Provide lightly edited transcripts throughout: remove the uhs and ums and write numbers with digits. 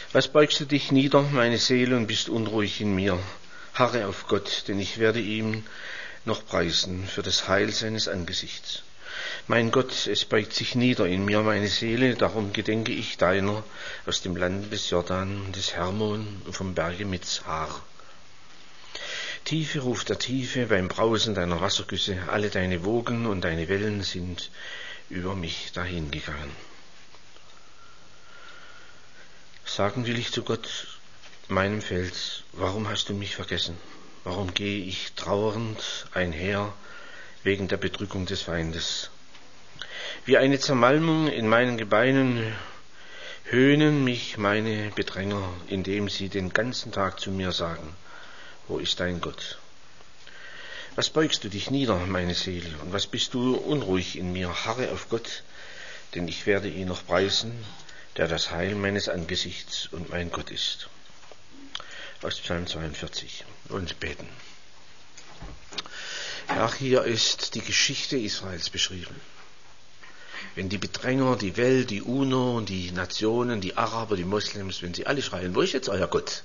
Was beugst du dich nieder, meine Seele, und bist unruhig in mir? Harre auf Gott, denn ich werde ihm noch preisen für das Heil seines Angesichts. Mein Gott, es beugt sich nieder in mir meine Seele, darum gedenke ich deiner aus dem Land des Jordan, des Hermon und vom Berge Mizhar. Tiefe ruft der Tiefe beim Brausen deiner Wassergüsse, alle deine Wogen und deine Wellen sind über mich dahingegangen. Sagen will ich zu Gott, meinem Fels, warum hast du mich vergessen? Warum gehe ich trauernd einher wegen der Bedrückung des Feindes? Wie eine Zermalmung in meinen Gebeinen höhnen mich meine Bedränger, indem sie den ganzen Tag zu mir sagen, wo ist dein Gott? Was beugst du dich nieder, meine Seele, und was bist du unruhig in mir? Harre auf Gott, denn ich werde ihn noch preisen, der das Heil meines Angesichts und mein Gott ist. Aus Psalm 42 und beten. Ja, hier ist die Geschichte Israels beschrieben. Wenn die Bedränger, die Welt, die UNO, die Nationen, die Araber, die Moslems, wenn sie alle schreien, wo ist jetzt euer Gott?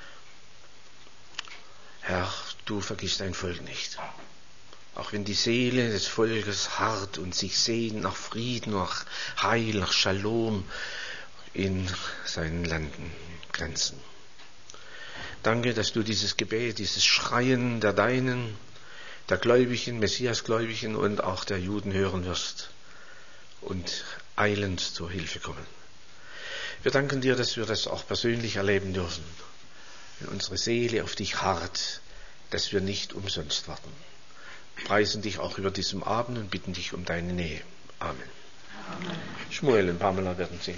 Herr, du vergisst dein Volk nicht. Auch wenn die Seele des Volkes hart und sich sehnt nach Frieden, nach Heil, nach Shalom in seinen Landen, Grenzen. Danke, dass du dieses Gebet, dieses Schreien der Deinen, der Gläubigen, Messiasgläubigen und auch der Juden hören wirst und eilend zur Hilfe kommen. Wir danken dir, dass wir das auch persönlich erleben dürfen. Wenn unsere Seele auf dich harrt, dass wir nicht umsonst warten. Preisen dich auch über diesem Abend und bitten dich um deine Nähe. Amen. Amen. Schmuel und Pamela werden singen.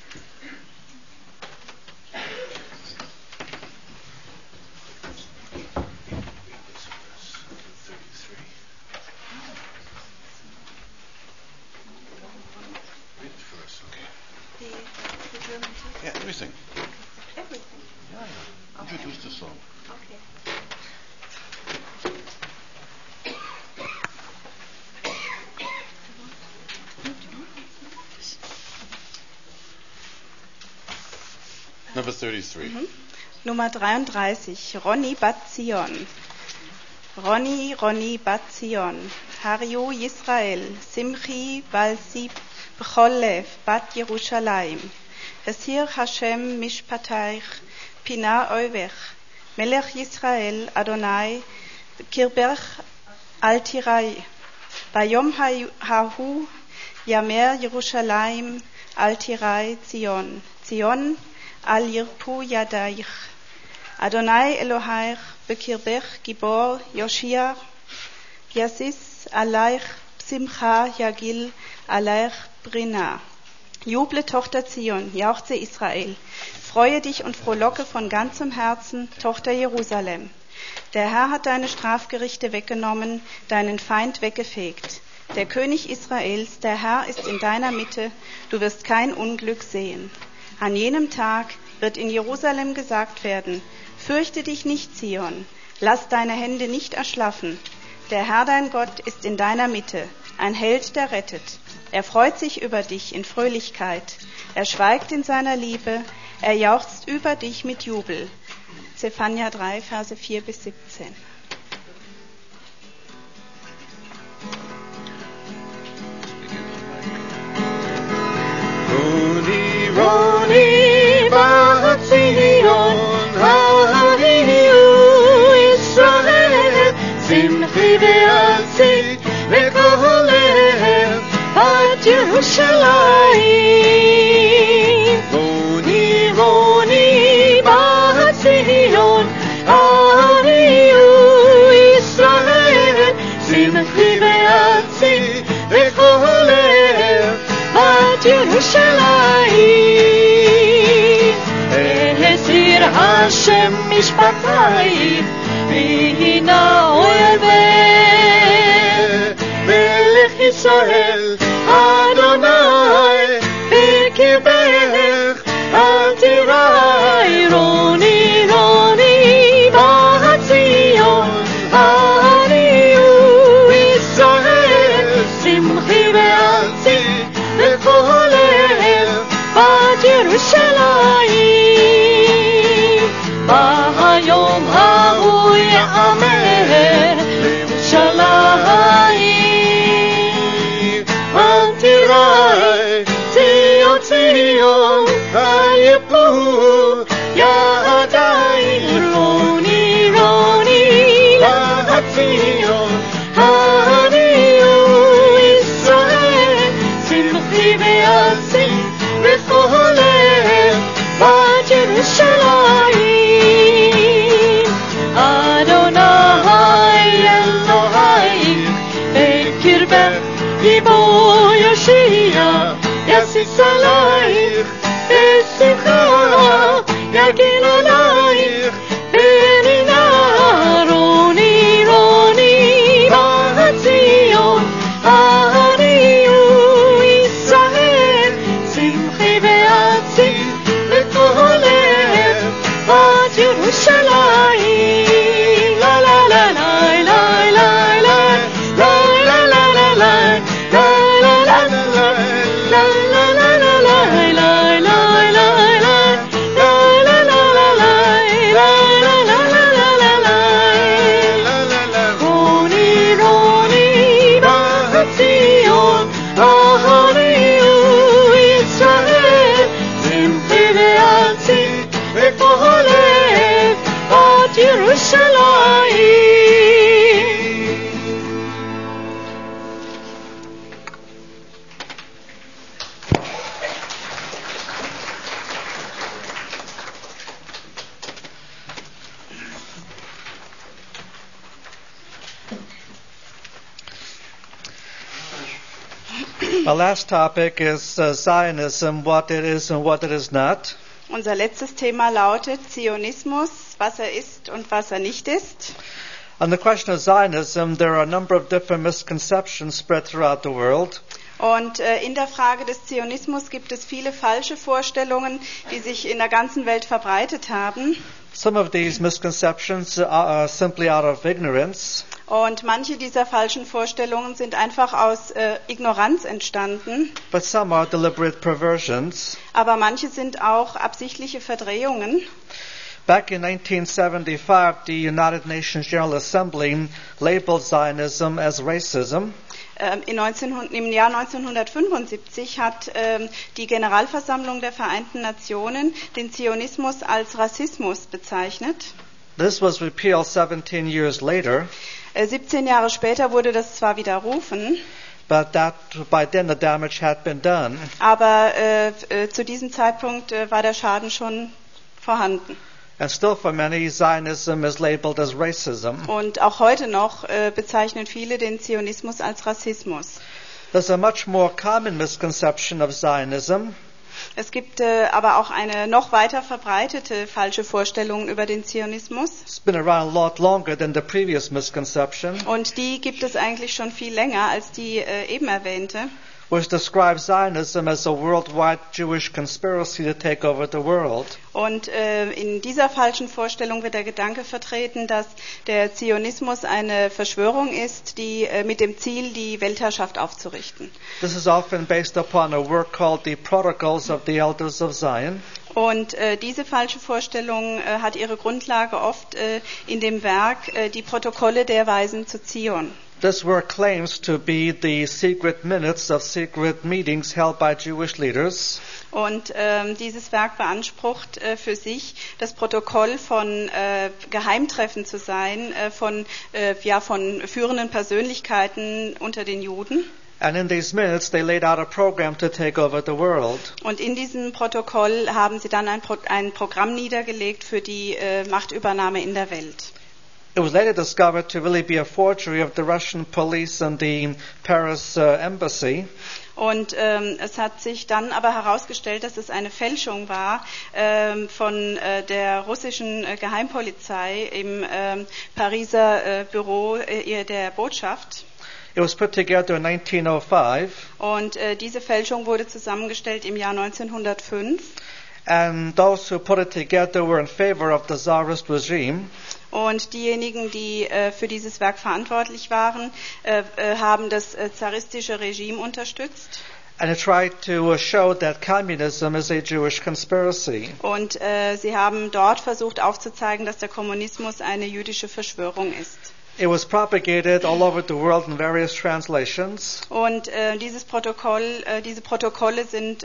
Yeah, everything. Everything? Yeah. Okay. Introduce the song. Okay. Number 33. Nummer 33. Roni Bat Zion. Roni Bat Zion. Hariu Yisrael. Simchi Balsi Bcholev Bat Yerushalayim. Hasir Hashem Mishpataych, Pina Oivech, Melech Yisrael, Adonai, Kirbech Altirai, Bayom Hahu, Yamer Yerushalayim, Altirai Zion, Zion Al Yirpu Yadaych, Adonai Eloheich, Bekirbech Gibor Yoshia, Yasis Aleich, Simcha Yagil, Aleich Brina. Juble, Tochter Zion, jauchze Israel. Freue dich und frohlocke von ganzem Herzen, Tochter Jerusalem. Der Herr hat deine Strafgerichte weggenommen, deinen Feind weggefegt. Der König Israels, der Herr, ist in deiner Mitte, du wirst kein Unglück sehen. An jenem Tag wird in Jerusalem gesagt werden, fürchte dich nicht, Zion, lass deine Hände nicht erschlaffen. Der Herr, dein Gott, ist in deiner Mitte, ein Held, der rettet. Er freut sich über dich in Fröhlichkeit. Er schweigt in seiner Liebe. Er jauchzt über dich mit Jubel. Zephania 3, Verse 4 bis 17. Roni, Roni, Bat Zion, Hariu Israel, Simchi ve'atzik ve'kolev, Bat Yerushalayim. Roni, Roni, Bat Zion, Hariu Israel, Simchi ve'atzik ve'kolev, Bat Yerushalayim. Hasir Hashem Mishpatayim, Pina Oivech, Melech Yisrael, Adonai, Bekirbech Altirai. Roni, Roni, Bat Zion, Hariu Israel, Simchi ve'atzik ve'kolev, Bat Yerushalayim. אלייך בנינה רוני רוני בת ציון הריעו ישראל שמחי ועצי לכל לב בת ירושלים לה לה לה לה לה לה לה לה לה לה Our last topic is Zionism, what it is and what it is not. Unser letztes Thema lautet Zionismus, was er ist und was er nicht ist. On the question of Zionism, there are a number of different misconceptions spread throughout the world. Und in der Frage des Zionismus gibt es viele falsche Vorstellungen, die sich in der ganzen Welt verbreitet haben. Some of these misconceptions are simply out of ignorance. Und manche dieser falschen Vorstellungen sind einfach aus Ignoranz entstanden. But some are deliberate perversions. Aber manche sind auch absichtliche Verdrehungen. Back in 1975, the United Nations General Assembly labeled Zionism as racism. Im Jahr 1975 hat die Generalversammlung der Vereinten Nationen den Zionismus als Rassismus bezeichnet. This was repealed 17 years later. 17 Jahre später wurde das zwar widerrufen, but by then the damage had been done. Aber zu diesem Zeitpunkt war der Schaden schon vorhanden. And still for many, Zionism is labeled as racism. Und auch heute noch bezeichnen viele den Zionismus als Rassismus. There's a much more common misconception of Zionism. Es gibt aber auch eine noch weiter verbreitete falsche Vorstellung über den Zionismus. It's been around a lot longer than the previous misconception. Und die gibt es eigentlich schon viel länger als die eben erwähnte. Which describes Zionism as a worldwide Jewish conspiracy to take over the world. Und in dieser falschen Vorstellung wird der Gedanke vertreten, dass der Zionismus eine Verschwörung ist, die mit dem Ziel, die Weltherrschaft aufzurichten. This is often based upon a work called the Protocols of the Elders of Zion. Und diese falsche Vorstellung hat ihre Grundlage oft in dem Werk Die Protokolle der Weisen zu Zion. This work claims to be the secret minutes of secret meetings held by Jewish leaders. Und dieses Werk beansprucht für sich, das Protokoll von Geheimtreffen zu sein, von führenden Persönlichkeiten unter den Juden. And in these minutes they laid out a program to take over the world. Und in diesem Protokoll haben sie dann ein Programm niedergelegt für die Machtübernahme in der Welt. It was later discovered to really be a forgery of the Russian police and the Paris embassy. Und es hat sich dann aber herausgestellt, dass es eine Fälschung war von der russischen Geheimpolizei im Pariser Büro der Botschaft. It was put together in 1905. Und diese Fälschung wurde zusammengestellt im Jahr 1905. And those who put it together were in favor of the Tsarist regime. Und diejenigen, die für dieses Werk verantwortlich waren, haben das zaristische Regime unterstützt. And it tried to show that communism is a Jewish conspiracy. Und sie haben dort versucht aufzuzeigen, dass der Kommunismus eine jüdische Verschwörung ist. It was propagated all over the world in various translations. Und diese Protokolle sind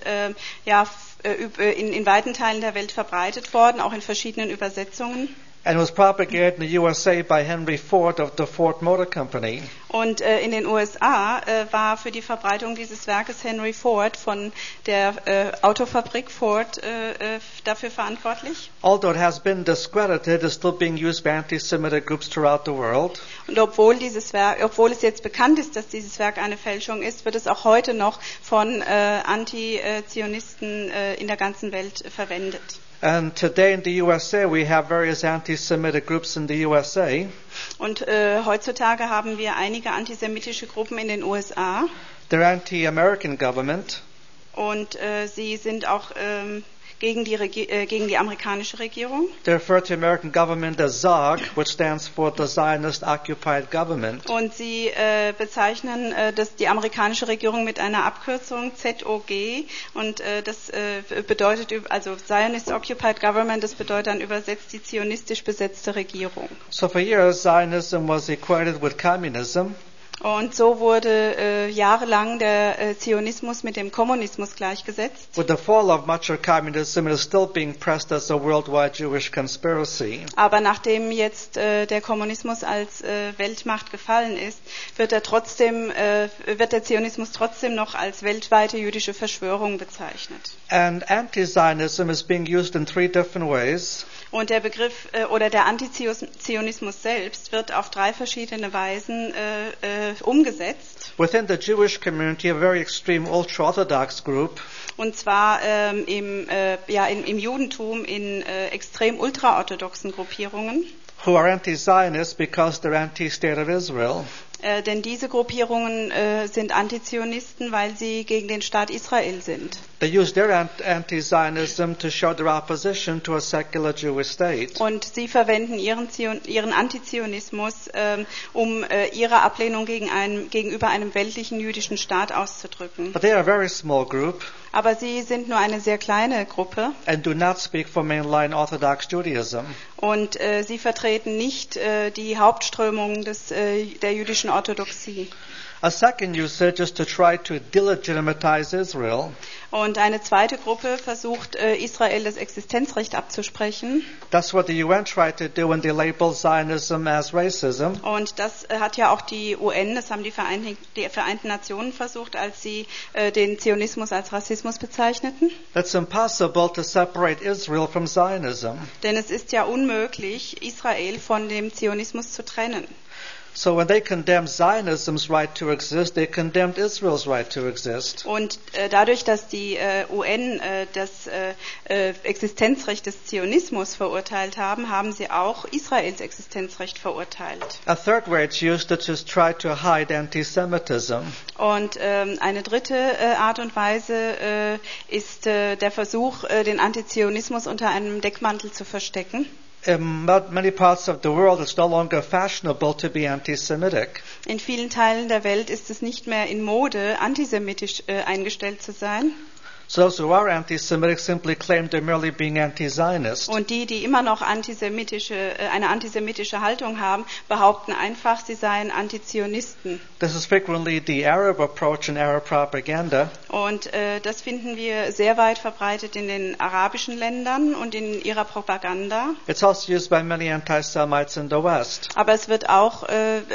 in weiten Teilen der Welt verbreitet worden, auch in verschiedenen Übersetzungen. And it was propagated in the USA by Henry Ford of the Ford Motor Company. Und in den USA war für die Verbreitung dieses Werkes Henry Ford von der Autofabrik Ford dafür verantwortlich. Although it has been discredited, it's still being used by anti-Semitic groups throughout the world. Und obwohl es jetzt bekannt ist, dass dieses Werk eine Fälschung ist, wird es auch heute noch von Anti-Zionisten in der ganzen Welt verwendet. And today in the USA, we have various anti-Semitic groups in the USA. Und heutzutage haben wir einige antisemitische Gruppen in den USA. They're anti-American government. Und sie sind auch gegen die amerikanische Regierung. They refer to American government as ZOG, which stands for the Zionist Occupied Government. Und sie bezeichnen die amerikanische Regierung mit einer Abkürzung ZOG. Und das bedeutet, also Zionist Occupied Government, das bedeutet dann übersetzt die zionistisch besetzte Regierung. So for years, Zionism was equated with communism. Und so wurde jahrelang der Zionismus mit dem Kommunismus gleichgesetzt. With the fall of much of communism, it is still being pressed as a worldwide Jewish conspiracy. Aber nachdem jetzt der Kommunismus als Weltmacht gefallen ist, wird der Zionismus trotzdem noch als weltweite jüdische Verschwörung bezeichnet. And anti-Zionism is being used in 3 different ways. Und der Begriff oder der Antizionismus selbst wird auf 3 verschiedene Weisen umgesetzt. Within the Jewish community, a very extreme ultra-Orthodox group. Und zwar im Judentum in extrem ultraorthodoxen Gruppierungen. Who are anti-Zionist because they're anti-state of Israel. Denn diese Gruppierungen sind Antizionisten, weil sie gegen den Staat Israel sind. They use their anti-Zionism to show their opposition to a secular Jewish state. Und sie verwenden ihren Antizionismus, um ihre Ablehnung gegenüber einem weltlichen jüdischen Staat auszudrücken. But they are a very small group. Aber sie sind nur eine sehr kleine Gruppe. And do not speak for mainline Orthodox Judaism. Und sie vertreten nicht die Hauptströmung der jüdischen Orthodoxie. A second usage is to try to delegitimize Israel. Und eine zweite Gruppe versucht, Israel das Existenzrecht abzusprechen. That's what the UN tried to do when they labeled Zionism as racism. Und das hat ja auch die UN, das haben die Vereinten Nationen versucht, als sie den Zionismus als Rassismus bezeichneten. It's impossible to separate Israel from Zionism. Denn es ist ja unmöglich, Israel von dem Zionismus zu trennen. So when they condemned Zionism's right to exist, they condemned Israel's right to exist. Und dadurch, dass die UN das Existenzrecht des Zionismus verurteilt haben, haben sie auch Israels Existenzrecht verurteilt. A third way it's used to just try to hide anti-Semitism. Und eine dritte Art und Weise ist der Versuch, den Antizionismus unter einem Deckmantel zu verstecken. In many parts of the world, it's no longer fashionable to be anti-Semitic. In vielen Teilen der Welt ist es nicht mehr in Mode, antisemitisch eingestellt zu sein. So those who are anti-Semitic simply claim they're merely being anti-Zionist. Und die immer noch eine antisemitische Haltung haben, behaupten einfach, sie seien Antizionisten. This is frequently the Arab approach in Arab propaganda. Und das finden wir sehr weit verbreitet in den arabischen Ländern und in ihrer Propaganda. It's also used by many anti-Semites in the West. Aber es wird auch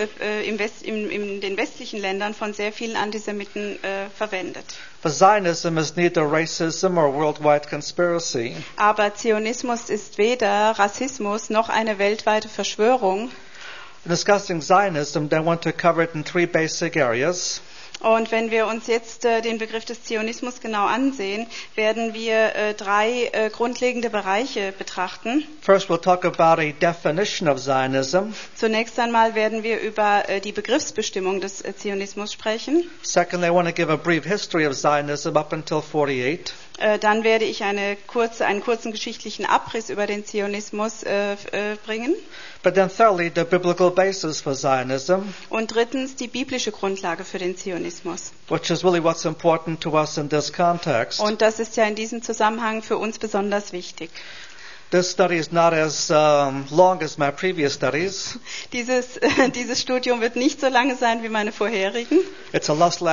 in den westlichen Ländern von sehr vielen Antisemiten verwendet. But Zionism is neither racism or worldwide conspiracy. Aber Zionismus ist weder Rassismus noch eine weltweite Verschwörung. In discussing Zionism, I want to cover it in 3 basic areas. Und wenn wir uns jetzt den Begriff des Zionismus genau ansehen, werden wir 3 grundlegende Bereiche betrachten. First, we'll talk about a definition of Zionism. Zunächst einmal werden wir über die Begriffsbestimmung des Zionismus sprechen. Second, I want to give a brief history of Zionism up until 48. Dann werde ich einen kurzen geschichtlichen Abriss über den Zionismus bringen. But then thirdly, the biblical basis for Zionism. Und drittens die biblische Grundlage für den Zionismus. Which is really what's important to us in this context. Und das ist ja in diesem Zusammenhang für uns besonders wichtig. This study is not as long as my previous studies. Dieses Studium wird nicht so lange sein wie meine vorherigen. It's a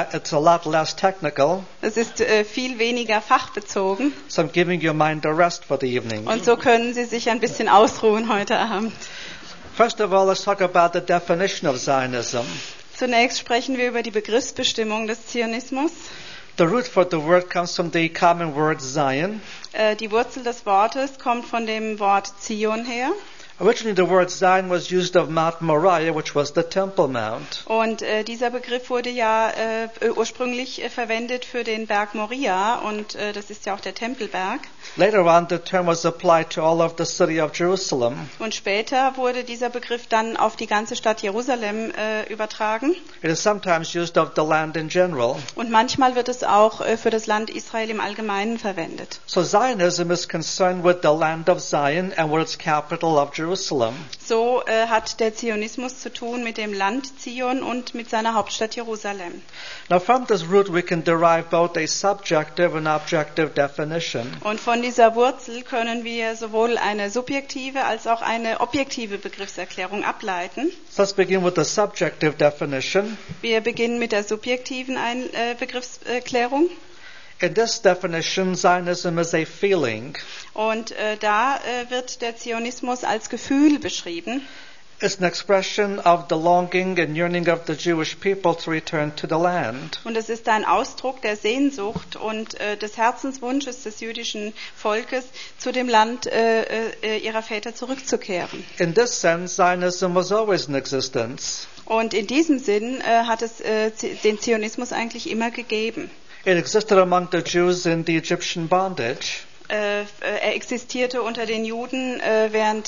lot less technical. Es ist viel weniger fachbezogen. So I'm giving your mind a rest for the evening. Und so können Sie sich ein bisschen ausruhen heute Abend. First of all, let's talk about the definition of Zionism. Zunächst sprechen wir über die Begriffsbestimmung des Zionismus. The root for the word comes from the common word Zion. Die Wurzel des Wortes kommt von dem Wort Zion her. Originally, the word Zion was used of Mount Moriah, which was the Temple Mount. Und dieser Begriff wurde ja ursprünglich verwendet für den Berg Moria und das ist ja auch der Tempelberg. Later on, the term was applied to all of the city of Jerusalem. Und später wurde dieser Begriff dann auf die ganze Stadt Jerusalem übertragen. It is sometimes used of the land in general. Und manchmal wird es auch für das Land Israel im Allgemeinen verwendet. So Zionism is concerned with the land of Zion and with its capital of Jerusalem. So hat der Zionismus zu tun mit dem Land Zion und mit seiner Hauptstadt Jerusalem. Now from this root we can derive both a subjective and objective definition. Und von dieser Wurzel können wir sowohl eine subjektive als auch eine objektive Begriffserklärung ableiten. So let's begin with the subjective definition. Wir beginnen mit der subjektiven Begriffserklärung. In this definition, Zionism is a feeling. Und da wird der Zionismus als Gefühl beschrieben. It's an expression of the longing and yearning of the Jewish people to return to the land. Und es ist ein Ausdruck der Sehnsucht und des Herzenswunsches des jüdischen Volkes, zu dem Land ihrer Väter zurückzukehren. In this sense, Zionism was always in existence. Und in diesem Sinn hat es den Zionismus eigentlich immer gegeben. It existed among the Jews in the Egyptian bondage. Er existierte unter den Juden während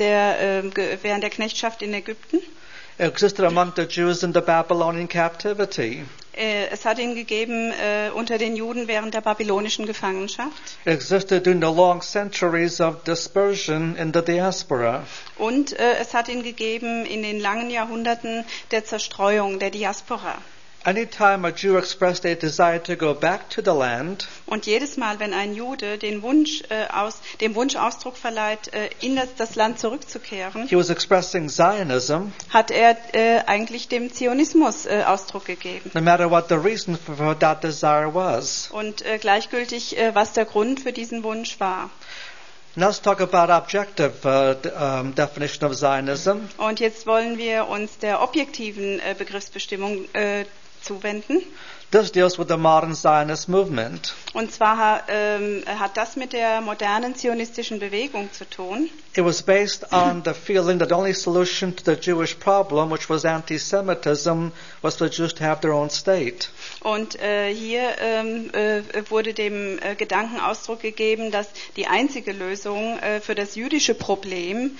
der Knechtschaft in Ägypten. It existed among the Jews in the Babylonian captivity. Es hat ihn gegeben unter den Juden während der babylonischen Gefangenschaft. It existed during the long centuries of dispersion in the diaspora. Und es hat ihn gegeben in den langen Jahrhunderten der Zerstreuung, der Diaspora. Anytime a Jew expressed a desire to go back to the land, und jedes Mal, wenn ein Jude dem Wunsch Ausdruck verleiht, in das Land zurückzukehren, he was expressing Zionism, hat er eigentlich dem Zionismus Ausdruck gegeben. no matter what the reason for that desire was. Und gleichgültig, was der Grund für diesen Wunsch war. Now let's talk about objective definition of Zionism. Und jetzt wollen wir uns der objektiven Begriffsbestimmung zuwenden. This deals with the modern Zionist movement. Und zwar hat das mit der modernen zionistischen Bewegung zu tun. It was based on the feeling that the only solution to the Jewish problem, which was anti-Semitism, was for the Jews to have their own state. Und hier wurde dem Gedanken Ausdruck gegeben, dass die einzige Lösung für das jüdische Problem,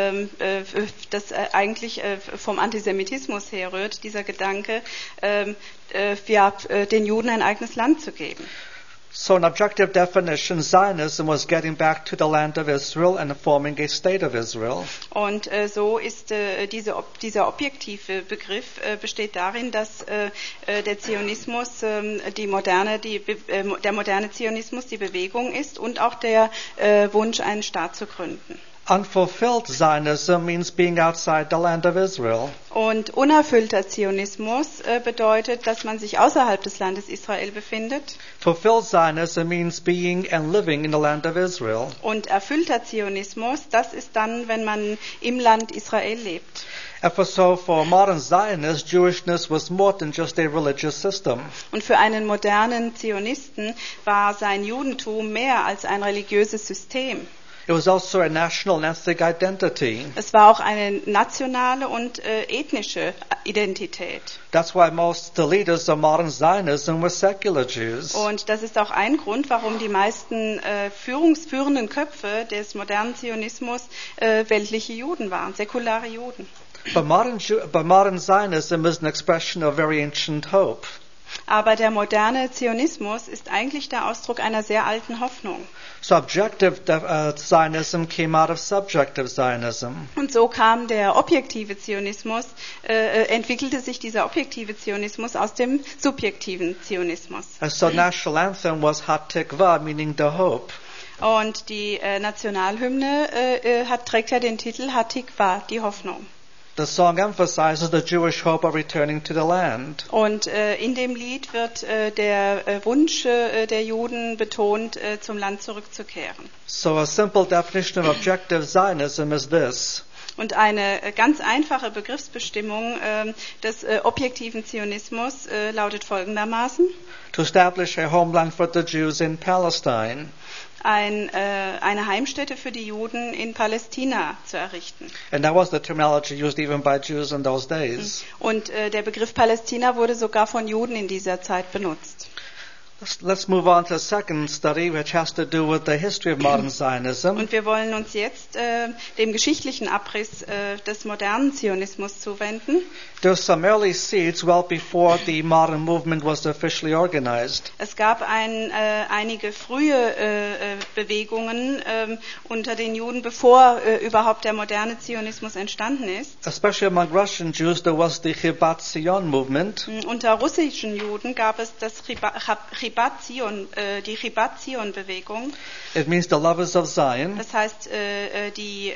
das eigentlich vom Antisemitismus herrührt, dieser Gedanke, den Juden ein eigenes Land zu geben. So in objective definition, Zionism was getting back to the land of Israel and forming a state of Israel. Und so ist dieser objektive Begriff besteht darin, dass der Zionismus der moderne Zionismus die Bewegung ist und auch der Wunsch, einen Staat zu gründen. Unfulfilled Zionism means being outside the land of Israel. Und unerfüllter Zionismus bedeutet, dass man sich außerhalb des Landes Israel befindet. Fulfilled Zionism means being and living in the land of Israel. Und erfüllter Zionismus, das ist dann, wenn man im Land Israel lebt. And so for modern Zionists, Jewishness was more than just a religious system. Und für einen modernen Zionisten war sein Judentum mehr als ein religiöses System. It was also a national and ethnic identity. Es war auch eine nationale und ethnische Identität. That's why most the leaders of modern Zionism were secular Jews. Und das ist auch ein Grund, warum die meisten führenden Köpfe des modernen Zionismus weltliche Juden waren, säkulare Juden. But modern Zionism is an expression of very ancient hope. Aber der moderne Zionismus ist eigentlich der Ausdruck einer sehr alten Hoffnung. So objective Zionism came out of subjective Zionism. Und so kam der objektive Zionismus, entwickelte sich dieser objektive Zionismus aus dem subjektiven Zionismus. And so national anthem was Hatikva, meaning the hope. Und die Nationalhymne trägt ja den Titel Hatikva, die Hoffnung. The song emphasizes the Jewish hope of returning to the land. Und in dem Lied wird der Wunsch der Juden betont, zum Land zurückzukehren. So a simple definition of objective Zionism is this. Und eine ganz einfache Begriffsbestimmung des objektiven Zionismus lautet folgendermaßen: To establish a homeland for the Jews in Palestine. Eine Heimstätte für die Juden in Palästina zu errichten. And that was the terminology used even by Jews in those days. Und der Begriff Palästina wurde sogar von Juden in dieser Zeit benutzt. Let's move on to a second study which has to do with the history of modern Zionism. Und wir wollen uns jetzt dem geschichtlichen Abriss des modernen Zionismus zuwenden. There were some early seeds well before the modern movement was officially organized. Es gab einige frühe Bewegungen unter den Juden, bevor überhaupt der moderne Zionismus entstanden ist. Especially among Russian Jews, there was the Chibat Zion movement. Unter russischen Juden gab es das die Chibat Zion-Bewegung. It means the lovers of Zion. Das heißt, die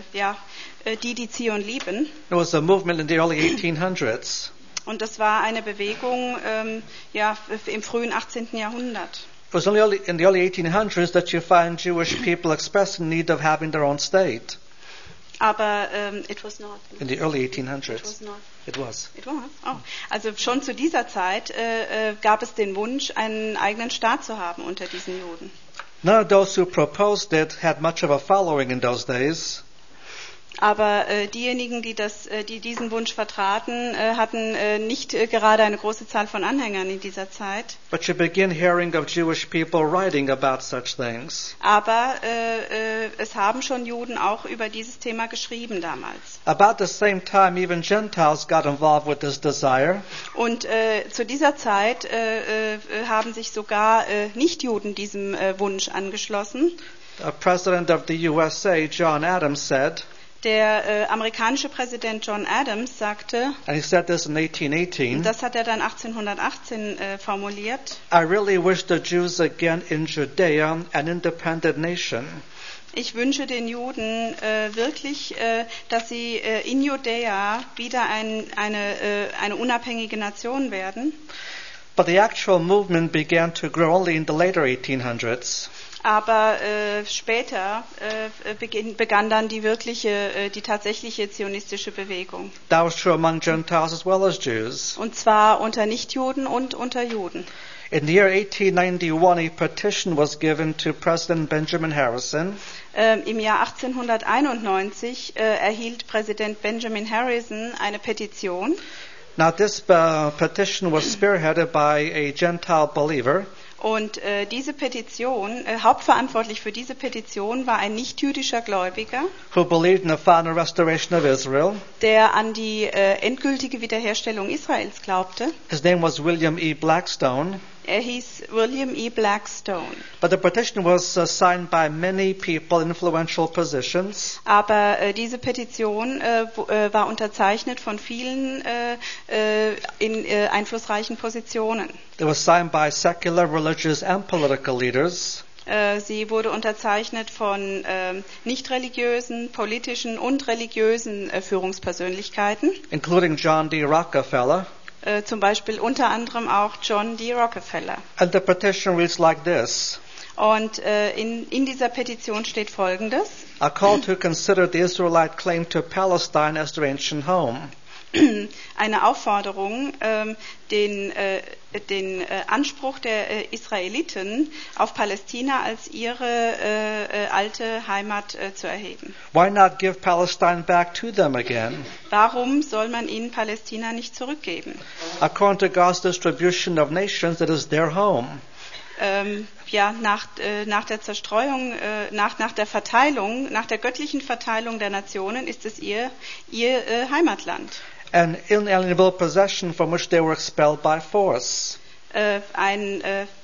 Zion lieben. It was a movement in the early 1800s. Und das war eine Bewegung im frühen 18. Jahrhundert. It was only in the early 1800s that you find Jewish people expressing need of having their own state. Aber it was not. In the early 1800s. It was not. It was. It was. Oh. Also schon zu dieser Zeit gab es den Wunsch, einen eigenen Staat zu haben unter diesen Juden. None of those who proposed it had much of a following in those days. Aber diejenigen, die diesen Wunsch vertraten, hatten nicht gerade eine große Zahl von Anhängern in dieser Zeit. But you begin hearing of Jewish people writing about such things. Aber es haben schon Juden auch über dieses Thema geschrieben damals. About the same time, even Gentiles got involved with this desire. Und zu dieser Zeit haben sich sogar Nichtjuden diesem Wunsch angeschlossen. The President of the USA, John Adams, said. Der amerikanische Präsident John Adams sagte, and he said this in 1818, das hat er dann 1818 formuliert, I really wish the Jews again in Judea an independent nation. Ich wünsche den Juden wirklich, dass sie in Judäa wieder eine unabhängige Nation werden. But the actual movement began to grow only in the later 1800s. Aber später begann dann die tatsächliche zionistische Bewegung. That was true among Gentiles as well as Jews. Und zwar unter Nichtjuden und unter Juden. In the year 1891, a petition was given to President Benjamin Harrison. Im Jahr 1891 erhielt Präsident Benjamin Harrison eine Petition. Now this petition was spearheaded by a Gentile believer. Und diese Petition, hauptverantwortlich für diese Petition war ein nichtjüdischer Gläubiger, who believed in the final restoration of Israel. Der an die endgültige Wiederherstellung Israels glaubte. His name was William E. Blackstone. Er hieß William E. Blackstone. But the petition was signed by many people in influential positions. Aber diese Petition war unterzeichnet von vielen in einflussreichen Positionen. It was signed by secular, religious and political leaders. Sie wurde unterzeichnet von nicht religiösen, politischen und religiösen Führungspersönlichkeiten. Including John D. Rockefeller. Zum Beispiel unter anderem auch John D. Rockefeller. And the petition reads like this. Und in dieser Petition steht Folgendes. A call to consider the Israelite claim to Palestine as their ancient home. Eine Aufforderung, den Anspruch der Israeliten auf Palästina als ihre alte Heimat zu erheben. Why not give Palestine back to them again? Warum soll man ihnen Palästina nicht zurückgeben? According to God's distribution of nations, it is their home. Nach der Zerstreuung, nach der Verteilung, nach der göttlichen Verteilung der Nationen ist es ihr Heimatland. An inalienable possession from which they were expelled by force. Ein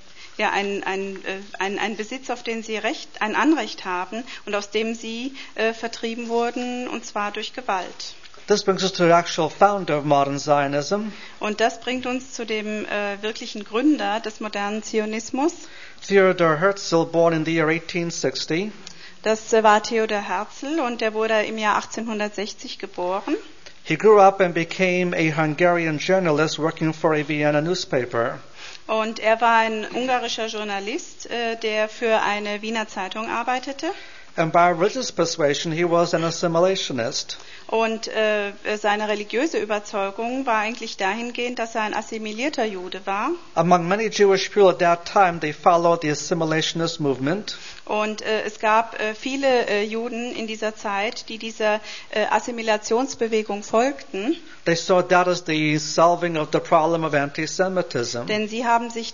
Besitz, auf den sie ein Anrecht haben und aus dem sie vertrieben wurden, und zwar durch Gewalt. This brings us to the actual founder of modern Zionism. Und das bringt uns zu dem wirklichen Gründer des modernen Zionismus. Theodor Herzl, born in the year 1860. Das war Theodor Herzl und der wurde im Jahr 1860 geboren. He grew up and became a Hungarian journalist working for a Vienna newspaper. Und er war ein ungarischer Journalist, der für eine Wiener Zeitung arbeitete. And by religious persuasion, he was an assimilationist. Und seine religiöse Überzeugung war eigentlich dahingehend, dass er ein assimilierter Jude war. Among many Jewish people at that time, they followed the assimilationist movement. Und es gab viele Juden in dieser Zeit, die dieser Assimilationsbewegung folgten. They saw that as the solving of the problem of anti-Semitism. Denn sie haben sich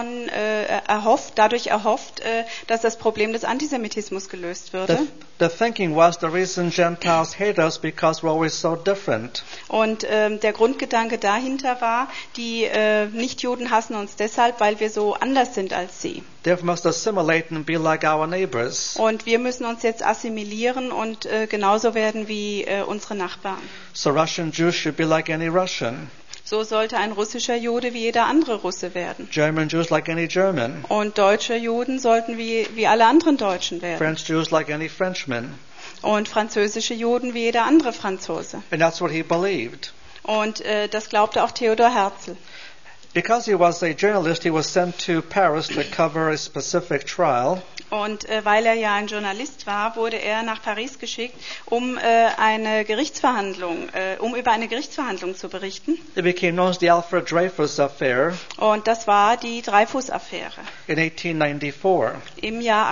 dadurch erhofft, dass das Problem des Antisemitismus gelöst würde. The thinking was the reason Gentiles hate us because we're always so different. Und der Grundgedanke dahinter war, die Nichtjuden hassen uns deshalb, weil wir so anders sind als sie. Therefore must assimilate and be like our neighbors. Und wir müssen uns jetzt assimilieren und genauso werden wie unsere Nachbarn. So Russian Jews should be like any Russian. So sollte ein russischer Jude wie jeder andere Russe werden. German Jews like any German. Und deutsche Juden sollten wie alle anderen Deutschen werden. French Jews like any Frenchman. Und französische Juden wie jeder andere Franzose. And that's what he believed. Und das glaubte auch Theodor Herzl. Because he was a journalist, he was sent to Paris to cover a specific trial. Und weil er ja ein Journalist war, wurde er nach Paris geschickt, um über eine Gerichtsverhandlung zu berichten. It became known as the Alfred Dreyfus Affair. Und das war die Dreyfus-Affäre In 1894. im Jahr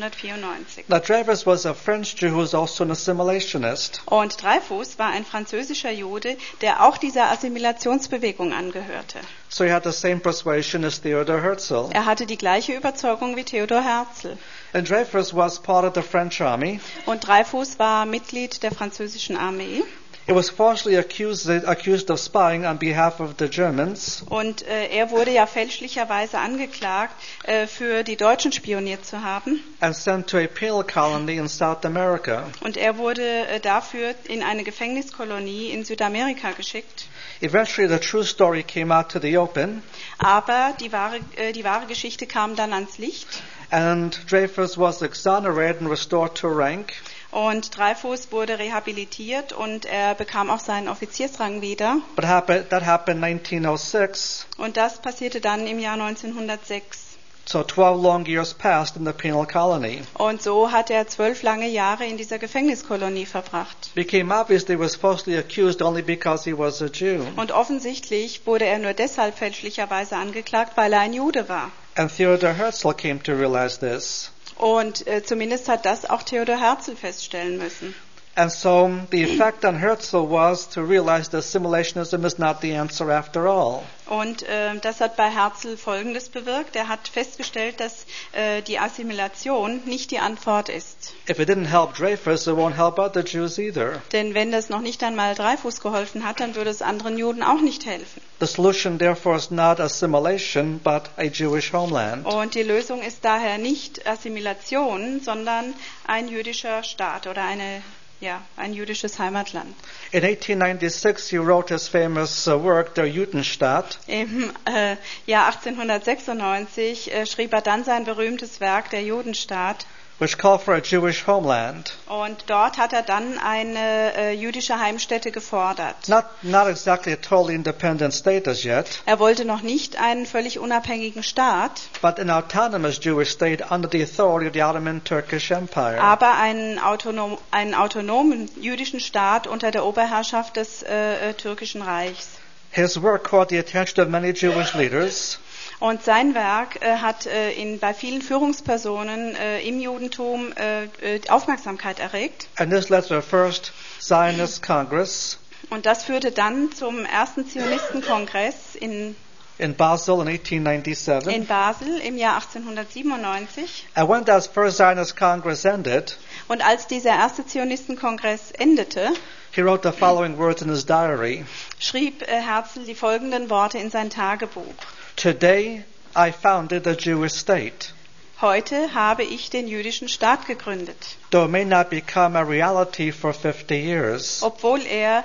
1894. Now Dreyfus was a French Jew who was also an assimilationist. Und Dreyfus war ein französischer Jude, der auch dieser Assimilationsbewegung angehörte. So he had the same persuasion as Theodor Herzl. Er hatte die gleiche Überzeugung wie Theodor Herzl. And Dreyfus was part of the French army. Und Dreyfus war Mitglied der französischen Armee. He was falsely accused of spying on behalf of the Germans. Und er wurde ja fälschlicherweise angeklagt, für die Deutschen spioniert zu haben. And sent to a penal colony in South America. Und er wurde dafür in eine Gefängniskolonie in Südamerika geschickt. Eventually the true story came out to the open. Aber die wahre Geschichte kam dann ans Licht. And Dreyfus was exonerated and restored to rank. Und Dreyfus wurde rehabilitiert und er bekam auch seinen Offiziersrang wieder. But that happened in 1906. Und das passierte dann im Jahr 1906. So 12 long years passed in the penal colony. Und so hat er 12 lange Jahre in dieser Gefängniskolonie verbracht. Became obvious that he was falsely accused only because he was a Jew. Und offensichtlich wurde er nur deshalb fälschlicherweise angeklagt, weil er ein Jude war. And Theodor Herzl came to realize this. Und zumindest hat das auch Theodor Herzl feststellen müssen. And so the effect on Herzl was to realize that assimilationism is not the answer after all. Und das hat bei Herzl Folgendes bewirkt. Er hat festgestellt, dass die Assimilation nicht die Antwort ist. If it didn't help Dreyfus, it won't help other Jews either. Denn wenn das noch nicht einmal Dreyfus geholfen hat, dann würde es anderen Juden auch nicht helfen. The solution therefore is not assimilation, but a Jewish homeland. Und die Lösung ist daher nicht Assimilation, sondern ein jüdischer Staat oder ein jüdisches Heimatland. In 1896 he wrote his famous work, Der Judenstaat. Im Jahr 1896 schrieb er dann sein berühmtes Werk, Der Judenstaat. Which called for a Jewish homeland. Und dort hat er dann eine jüdische Heimstätte gefordert. Not exactly a totally independent state as yet. Er wollte noch nicht einen völlig unabhängigen Staat, But an autonomous Jewish state under the authority of the Ottoman Turkish Empire. aber einen autonomen jüdischen Staat unter der Oberherrschaft des türkischen Reichs. His work caught the attention of many Jewish leaders. Und sein Werk hat bei vielen Führungspersonen im Judentum Aufmerksamkeit erregt. And this led to the first Zionist Congress Und das führte dann zum ersten Zionistenkongress in Basel in 1897. in Basel im Jahr 1897. And when that first Zionist Congress ended, Und als dieser erste Zionistenkongress endete, he wrote the following words in his diary. schrieb Herzl die folgenden Worte in sein Tagebuch. Today I founded a Jewish state. Heute habe ich den jüdischen Staat gegründet, Though it may not become a reality for 50 years. obwohl er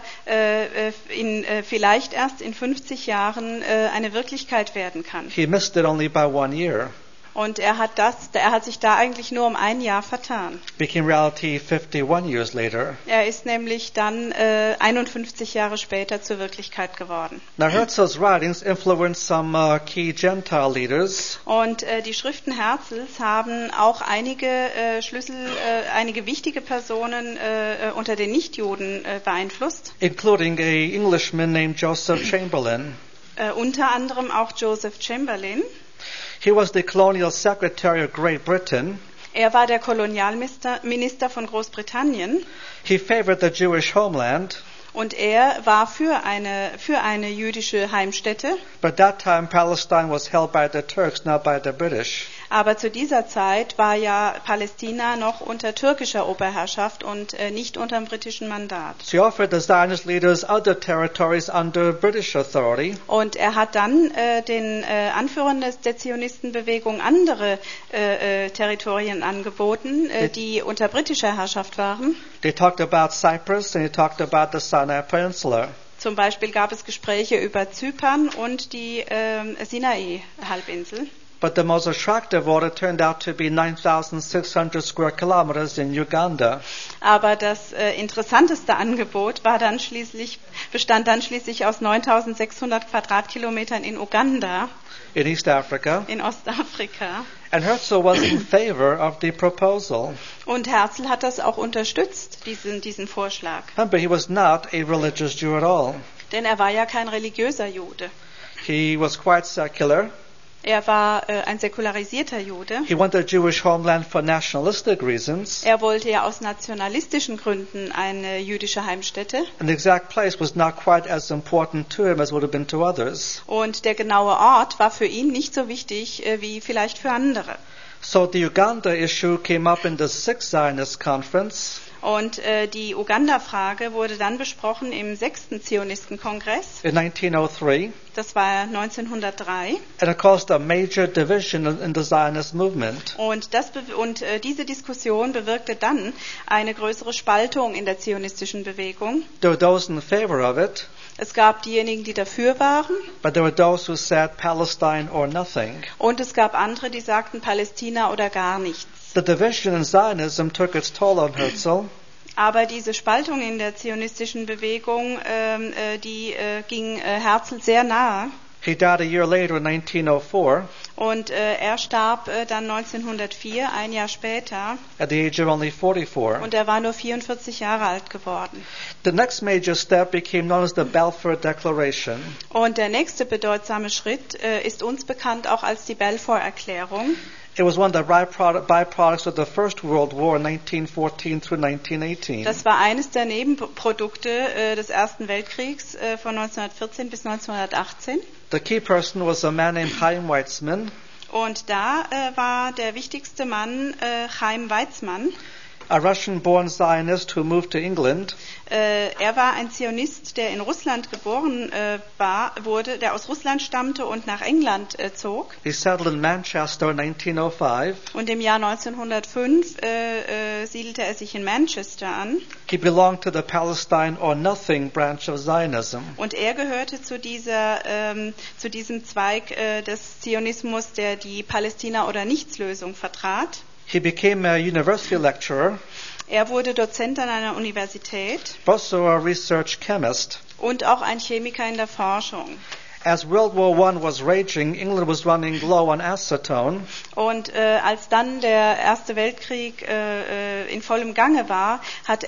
vielleicht erst in 50 Jahren eine Wirklichkeit werden kann. He missed it only by 1 year. Und er hat sich da eigentlich nur um ein Jahr vertan. became reality 51 years later. Er ist nämlich dann 51 Jahre später zur Wirklichkeit geworden. Now Herzl's writings influenced some key Gentile leaders, Und die Schriften Herzls haben auch einige einige wichtige Personen unter den Nichtjuden beeinflusst. including a Englishman named Joseph Chamberlain. Unter anderem auch Joseph Chamberlain. He was the colonial secretary of Great Britain. Er war der Kolonialminister von Großbritannien He favored the Jewish homeland, und er war für eine jüdische Heimstätte. but at that time Palestine was held by the Turks, not by the British. Aber zu dieser Zeit war ja Palästina noch unter türkischer Oberherrschaft und nicht unter dem britischen Mandat. So he offered the Zionist leaders other territories under British authority. Und er hat dann den Anführern der Zionistenbewegung andere Territorien angeboten, die unter britischer Herrschaft waren. They talked about Cyprus and they talked about the Sinai Peninsula. Zum Beispiel gab es Gespräche über Zypern und die Sinai-Halbinsel. But the most attractive order turned out to be 9,600 square kilometers in Uganda. Aber das interessanteste Angebot bestand dann schließlich aus 9.600 Quadratkilometern in Uganda, In East Africa, in Ostafrika. and Herzl was in favor of the proposal. Und Herzl hat das auch unterstützt, diesen Vorschlag. Remember, he was not a religious Jew at all. Denn er war ja kein religiöser Jude. He was quite secular. Er war ein säkularisierter Jude. He wanted a Jewish homeland for nationalistic reasons, Er wollte ja aus nationalistischen Gründen eine jüdische Heimstätte. and the exact place was not quite as important to him as would have been to others. Und der genaue Ort war für ihn nicht so wichtig wie vielleicht für andere. So the Uganda issue came up in the Sixth Zionist Conference Und die Uganda-Frage wurde dann besprochen im 6. Zionistenkongress. in 1903, Das war 1903. and it caused a major division in the Zionist movement. Und diese Diskussion bewirkte dann eine größere Spaltung in der zionistischen Bewegung. There were those in favor of it, Es gab diejenigen, die dafür waren, but there were those who said Palestine or nothing. und es gab andere, die sagten Palästina oder gar nichts. The division in Zionism took its toll on Herzl, Aber diese Spaltung in der zionistischen Bewegung, die ging Herzl sehr nahe. He died a year later in 1904 Und er starb dann 1904, ein Jahr später, at the age of only 44. und er war nur 44 Jahre alt geworden. The next major step became known as the Balfour Declaration. Und der nächste bedeutsame Schritt ist uns bekannt auch als die Balfour-Erklärung. It was one of the byproducts of the First World War in 1914 through 1918. Das war eines der Nebenprodukte des Ersten Weltkriegs von 1914 bis 1918. The key person was a man named Chaim Weizmann, Und da war der wichtigste Mann Chaim Weizmann. a Russian-born Zionist who moved to England. Er war ein Zionist, der in Russland geboren wurde, der aus Russland stammte und nach England zog. He settled in Manchester in 1905. Und im Jahr 1905 siedelte er sich in Manchester an. He belonged to the Palestine or Nothing branch of Zionism. Und er gehörte zu diesem Zweig des Zionismus, der die Palästina- oder Nichtslösung vertrat. He became a university lecturer, Er wurde Dozent an einer Universität also a research chemist. und auch ein Chemiker in der Forschung. As World War I was raging, England was running low on acetone. Und als dann der Erste Weltkrieg in vollem Gange war,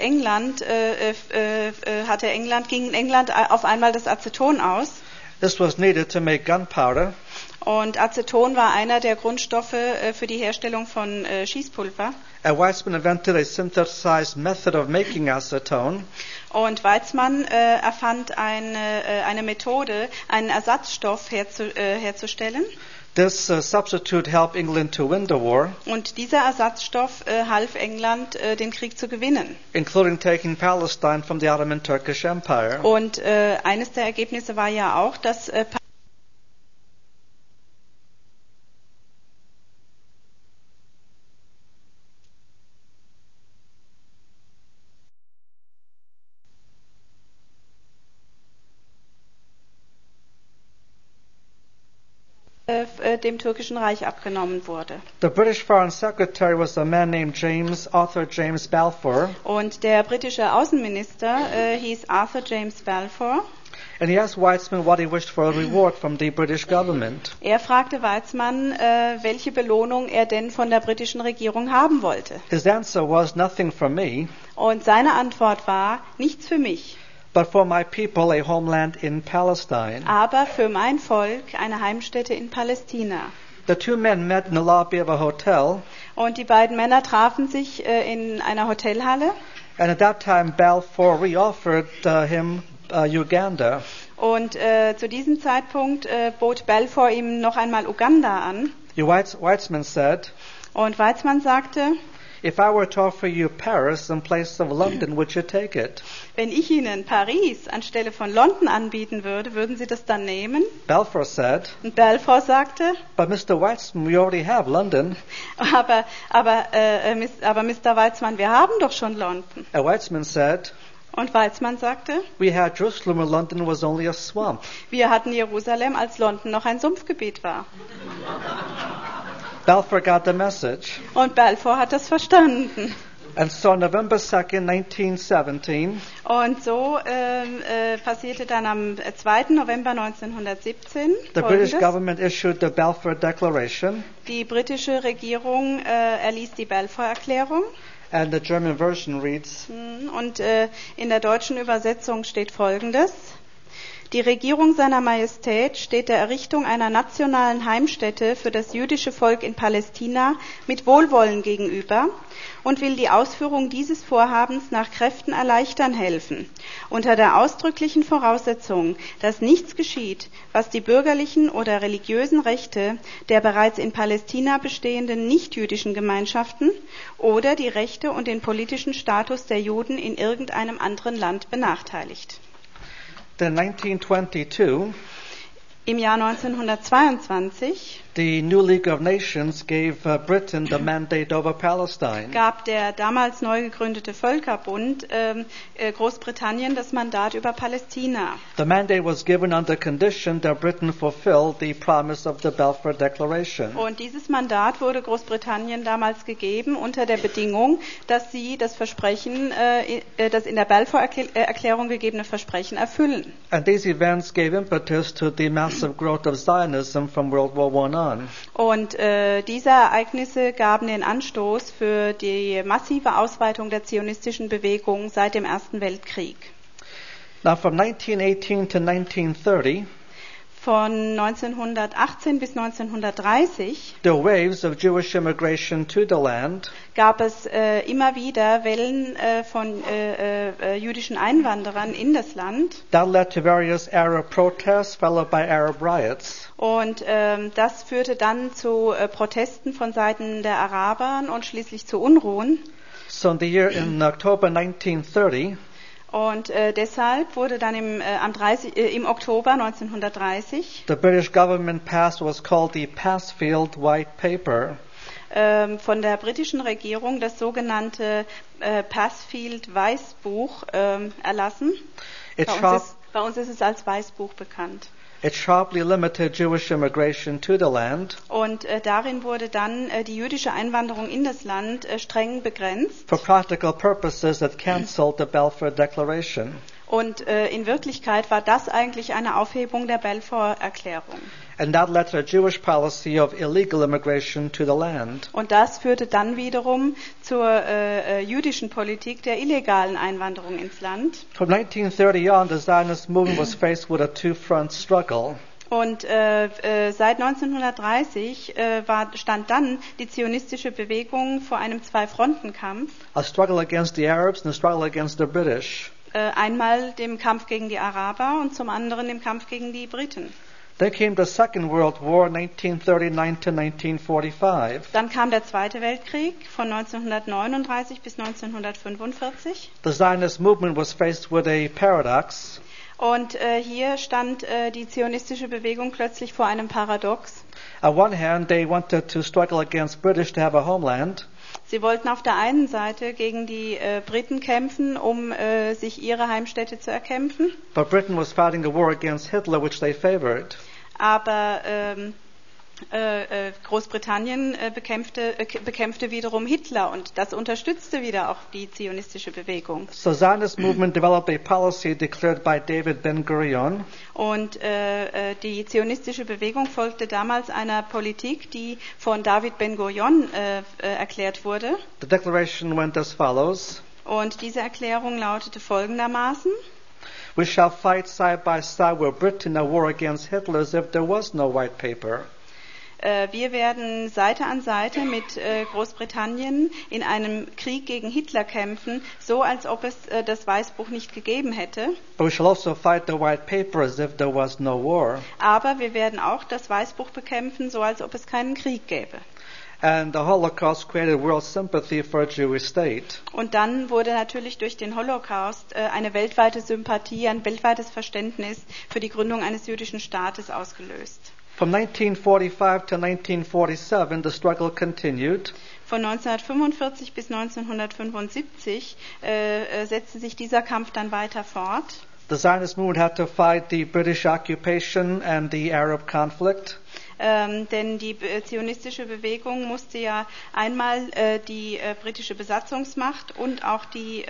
ging in England auf einmal das Aceton aus. This was needed to make gunpowder. Und Aceton war einer der Grundstoffe für die Herstellung von Schießpulver. And Weizmann invented a synthesized method of making acetone. Und Weizmann erfand eine Methode, einen Ersatzstoff herzustellen. This substitute helped England to win the war, Und dieser Ersatzstoff half England, den Krieg zu gewinnen. including taking Palestine from the Ottoman Turkish Empire. Und eines der Ergebnisse war ja auch, dass dem türkischen Reich abgenommen wurde. The British Foreign Secretary was a man named Arthur James Balfour, Und der britische Außenminister hieß Arthur James Balfour. and he asked Weizmann what he wished for a reward from the British government. Er fragte Weizmann, welche Belohnung er denn von der britischen Regierung haben wollte. His answer was, "Nothing for me, Und seine Antwort war, nichts für mich, but for my people a homeland in Palestine." aber für mein Volk eine Heimstätte in Palästina. The two men met in the lobby of a hotel, Und die beiden Männer trafen sich in einer Hotelhalle. and at that time Balfour reoffered him Uganda. Und zu diesem Zeitpunkt bot Balfour ihm noch einmal Uganda an. Weizmann said, Und Weizmann sagte, "If I were to offer you Paris in place of London, would you take it?" wenn ich Ihnen Paris anstelle von London anbieten würde, würden Sie das dann nehmen? Balfour said, Und Balfour sagte, "But Mr. Weizmann, we already have London." aber Mr. Weizmann, wir haben doch schon London. And Weizmann said, Und Weizmann sagte, "We had Jerusalem when London was only a swamp." wir hatten Jerusalem, als London noch ein Sumpfgebiet war. Balfour got the message. Und Balfour hat das verstanden. And so on November 2nd, 1917, Und so passierte dann am 2. November 1917 the British Folgendes. government issued the Balfour Declaration, Die britische Regierung erließ die Balfour-Erklärung. and the German version reads, Und in der deutschen Übersetzung steht Folgendes. Die Regierung seiner Majestät steht der Errichtung einer nationalen Heimstätte für das jüdische Volk in Palästina mit Wohlwollen gegenüber und will die Ausführung dieses Vorhabens nach Kräften erleichtern helfen, unter der ausdrücklichen Voraussetzung, dass nichts geschieht, was die bürgerlichen oder religiösen Rechte der bereits in Palästina bestehenden nichtjüdischen Gemeinschaften oder die Rechte und den politischen Status der Juden in irgendeinem anderen Land benachteiligt. Then 1922, Im Jahr 1922 the new League of Nations gave Britain the mandate over Palestine. gab der damals neu gegründete Völkerbund Großbritannien das Mandat über Palästina. The mandate was given under condition that Britain fulfill the promise of the Balfour Declaration. Und dieses Mandat wurde Großbritannien damals gegeben unter der Bedingung, dass sie das Versprechen, das in der Balfour-Erklärung gegebene Versprechen erfüllen. And these events gave impetus to the massive growth of Zionism from World War I on. Und diese Ereignisse gaben den Anstoß für die massive Ausweitung der zionistischen Bewegung seit dem Ersten Weltkrieg. Now from 1918 to 1930, Von 1918 bis 1930 the waves of Jewish immigration to the land gab es immer wieder Wellen von jüdischen Einwanderern in das Land. that led to various Arab protests followed by Arab riots. Und das führte dann zu Protesten von Seiten der Araber und schließlich zu Unruhen. So in October 1930, Und deshalb wurde dann im Oktober 1930 the British government passed what was called the Passfield White Paper. Von der britischen Regierung das sogenannte Passfield Weißbuch erlassen. Bei uns ist es als Weißbuch bekannt. It sharply limited Jewish immigration to the land Und darin wurde dann die jüdische Einwanderung in das Land streng begrenzt. for practical purposes that canceled the Balfour Declaration. Und in Wirklichkeit war das eigentlich eine Aufhebung der Balfour-Erklärung. And that led to a Jewish policy of illegal immigration to the land. Und das führte dann wiederum zur jüdischen Politik der illegalen Einwanderung ins Land. From 1930 on, the Zionist movement was faced with a two-front struggle. Und seit 1930 stand dann die zionistische Bewegung vor einem Zwei-Fronten-Kampf. A struggle against the Arabs and a struggle against the British. Einmal dem Kampf gegen die Araber und zum anderen dem Kampf gegen die Briten. Then came the Second World War, 1939 to 1945. Dann kam der Zweite Weltkrieg von 1939 bis 1945. The Zionist movement was faced with a paradox. Und hier stand die zionistische Bewegung plötzlich vor einem Paradox. On one hand, they wanted to struggle against British to have a homeland. Sie wollten auf der einen Seite gegen die Briten kämpfen, um sich ihre Heimstätte zu erkämpfen. But Britain was fighting a war against Hitler, which they favored. Aber Großbritannien bekämpfte wiederum Hitler und das unterstützte wieder auch die zionistische Bewegung. So Zionist movement developed a policy declared by David Ben-Gurion. Und die zionistische Bewegung folgte damals einer Politik, die von David Ben-Gurion erklärt wurde. The declaration went as follows. Und diese Erklärung lautete folgendermaßen: We shall fight side by side with Britain a war against Hitler as if there was no white paper. Wir werden Seite an Seite mit Großbritannien in einem Krieg gegen Hitler kämpfen, so als ob es das Weißbuch nicht gegeben hätte. But we shall also fight the white paper as if there was no war. Aber wir werden auch das Weißbuch bekämpfen, so als ob es keinen Krieg gäbe. And the Holocaust created world sympathy for a Jewish state. Und dann wurde natürlich durch den Holocaust eine weltweite Sympathie, ein weltweites Verständnis für die Gründung eines jüdischen Staates ausgelöst. From 1945 to 1947, the struggle continued. Von 1945 bis 1975 setzte sich dieser Kampf dann weiter fort. The Zionist movement had to fight the British occupation and the Arab conflict. Denn die zionistische Bewegung musste ja einmal die britische Besatzungsmacht und auch die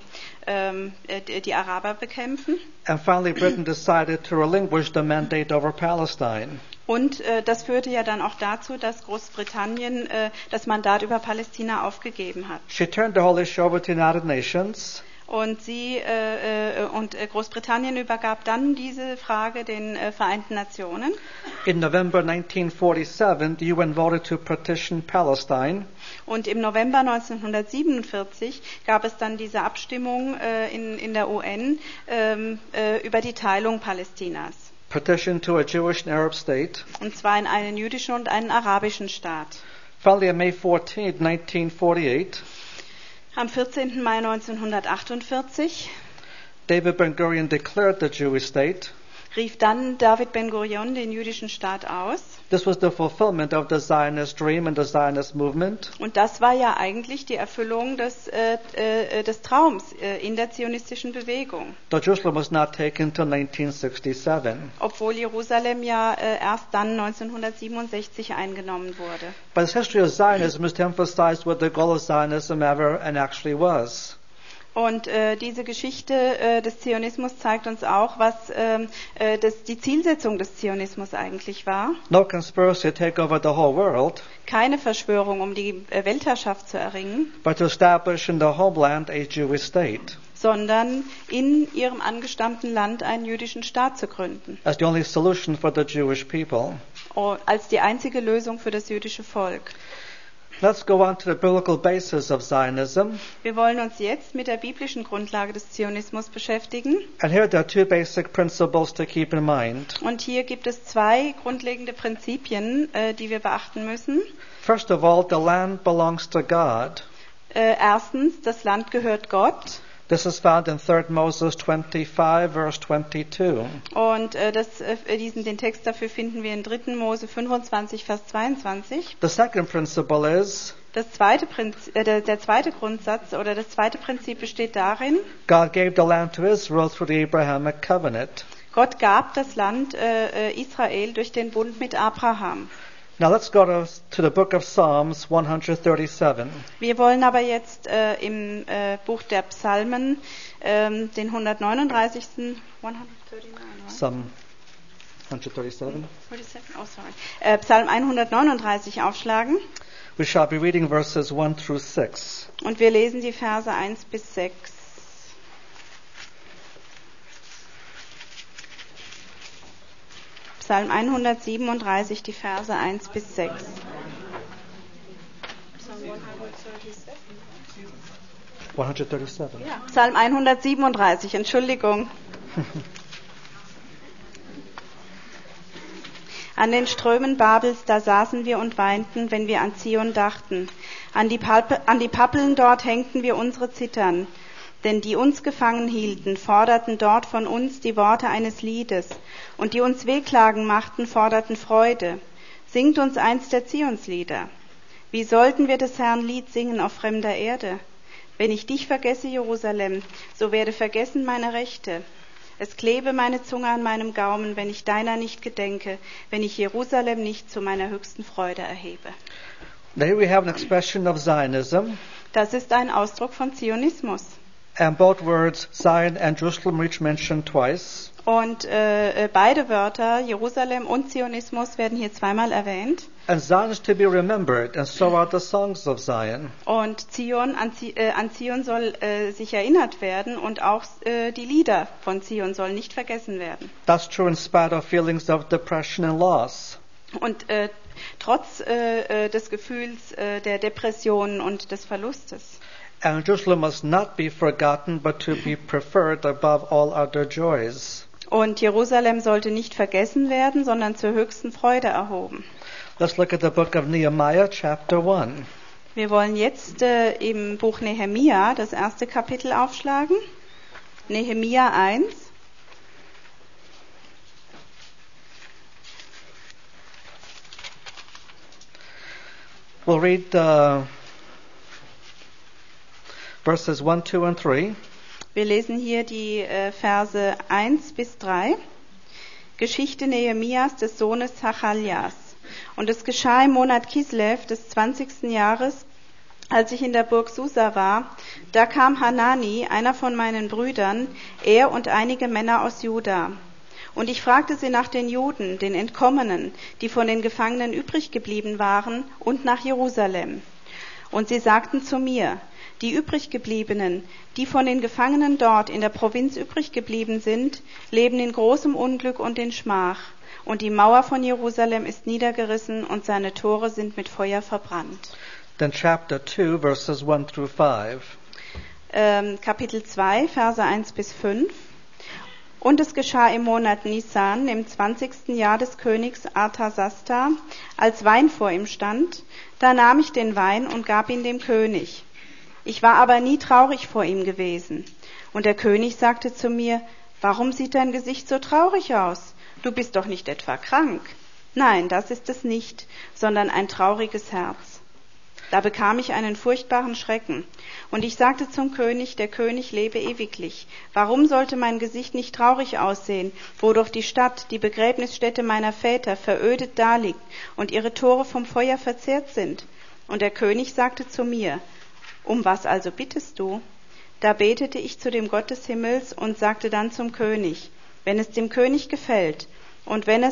Araber bekämpfen. And finally, Britain decided to relinquish the mandate over Palestine. Und das führte ja dann auch dazu, dass Großbritannien das Mandat über Palästina aufgegeben hat. She turned the whole issue over to the United Nations. Und Großbritannien übergab dann diese Frage den Vereinten Nationen. In November 1947, the UN voted to partition Palestine. Und im November 1947 gab es dann diese Abstimmung in der UN über die Teilung Palästinas. Partition to a Jewish and Arab state. Und zwar in einen jüdischen und einen arabischen Staat. Finally, on May 14, 1948, am 14. Mai 1948 David Ben-Gurion declared the Jewish state. Rief dann David Ben-Gurion den jüdischen Staat aus. This was the fulfillment of the Zionist dream and the Zionist movement. Und das war ja eigentlich die Erfüllung des Traums in der zionistischen Bewegung. Though Jerusalem was not taken till 1967. Obwohl Jerusalem ja erst dann 1967 eingenommen wurde. But the history of Zionism is to emphasize what the goal of Zionism ever and actually was. Und diese Geschichte des Zionismus zeigt uns auch, was die Zielsetzung des Zionismus eigentlich war. No conspiracy to take over the whole world. Keine Verschwörung, um die Weltherrschaft zu erringen. But to establish in the homeland a Jewish state. Sondern in ihrem angestammten Land einen jüdischen Staat zu gründen. As the only solution for the Jewish people. Als die einzige Lösung für das jüdische Volk. Let's go on to the biblical basis of Zionism. Wir wollen uns jetzt mit der biblischen Grundlage des Zionismus beschäftigen. And here there are two basic principles to keep in mind. Und hier gibt es zwei grundlegende Prinzipien, die wir beachten müssen. First of all, the land belongs to God. Erstens, das Land gehört Gott. This is found in 3 Moses 25, verse 22. Und den Text dafür finden wir in 3. Mose 25, Vers 22. The second principle is, der zweite Grundsatz oder das zweite Prinzip besteht darin, God gave the land to Israel through the Abrahamic covenant. Gott gab das Land Israel durch den Bund mit Abraham. Now let's go to the book of Psalms 137. Wir wollen aber jetzt im Buch der Psalmen den 139. 139, Psalm 137. Psalm 139 aufschlagen. We shall be reading verses 1 through 6. Und wir lesen die Verse 1 bis 6. Psalm 137, die Verse 1 bis 6. Ja, Psalm 137, Entschuldigung. An den Strömen Babels, da saßen wir und weinten, wenn wir an Zion dachten. An die Pappeln dort hängten wir unsere Zittern. Denn die uns gefangen hielten, forderten dort von uns die Worte eines Liedes. Und die uns Wehklagen machten, forderten Freude. Singt uns eins der Zionslieder. Wie sollten wir des Herrn Lied singen auf fremder Erde? Wenn ich dich vergesse, Jerusalem, so werde vergessen meine Rechte. Es klebe meine Zunge an meinem Gaumen, wenn ich deiner nicht gedenke, wenn ich Jerusalem nicht zu meiner höchsten Freude erhebe. Here we have an expression of Zionism, Das ist ein Ausdruck von Zionismus. and both words Zion and Jerusalem are each mentioned twice. Und beide Wörter, Jerusalem und Zionismus, werden hier zweimal erwähnt. And Zion is to be remembered, and so are the songs of Zion. Und an Zion soll sich erinnert werden und auch die Lieder von Zion sollen nicht vergessen werden. That's true in spite of feelings of depression and loss. Und trotz des Gefühls der Depression und des Verlustes. And Jerusalem must not be forgotten, but to be preferred above all other joys. Und Jerusalem sollte nicht vergessen werden, sondern zur höchsten Freude erhoben. Let's look at the book of Nehemiah, chapter 1. Wir wollen jetzt im Buch Nehemia das erste Kapitel aufschlagen. Nehemia 1. We'll read verses 1, 2, and 3. Wir lesen hier die Verse 1 bis 3. Geschichte Nehemias des Sohnes Hachaljas. Und es geschah im Monat Kislev des 20. Jahres, als ich in der Burg Susa war, da kam Hanani, einer von meinen Brüdern, er und einige Männer aus Juda. Und ich fragte sie nach den Juden, den Entkommenen, die von den Gefangenen übrig geblieben waren, und nach Jerusalem. Und sie sagten zu mir, die übriggebliebenen, die von den Gefangenen dort in der Provinz übrig geblieben sind, leben in großem Unglück und in Schmach. Und die Mauer von Jerusalem ist niedergerissen und seine Tore sind mit Feuer verbrannt. Then chapter 2, verses 1 through 5. Kapitel 2, Verse 1 bis 5. Und es geschah im Monat Nisan, im 20. Jahr des Königs Artasasta, als Wein vor ihm stand, da nahm ich den Wein und gab ihn dem König. Ich war aber nie traurig vor ihm gewesen. Und der König sagte zu mir, warum sieht dein Gesicht so traurig aus? Du bist doch nicht etwa krank. Nein, das ist es nicht, sondern ein trauriges Herz. Da bekam ich einen furchtbaren Schrecken. Und ich sagte zum König, der König lebe ewiglich. Warum sollte mein Gesicht nicht traurig aussehen, wo doch die Stadt, die Begräbnisstätte meiner Väter, verödet daliegt und ihre Tore vom Feuer verzehrt sind? Und der König sagte zu mir, um was also bittest du? Da betete ich zu dem Gott des Himmels und sagte dann zum König, wenn es dem König gefällt und wenn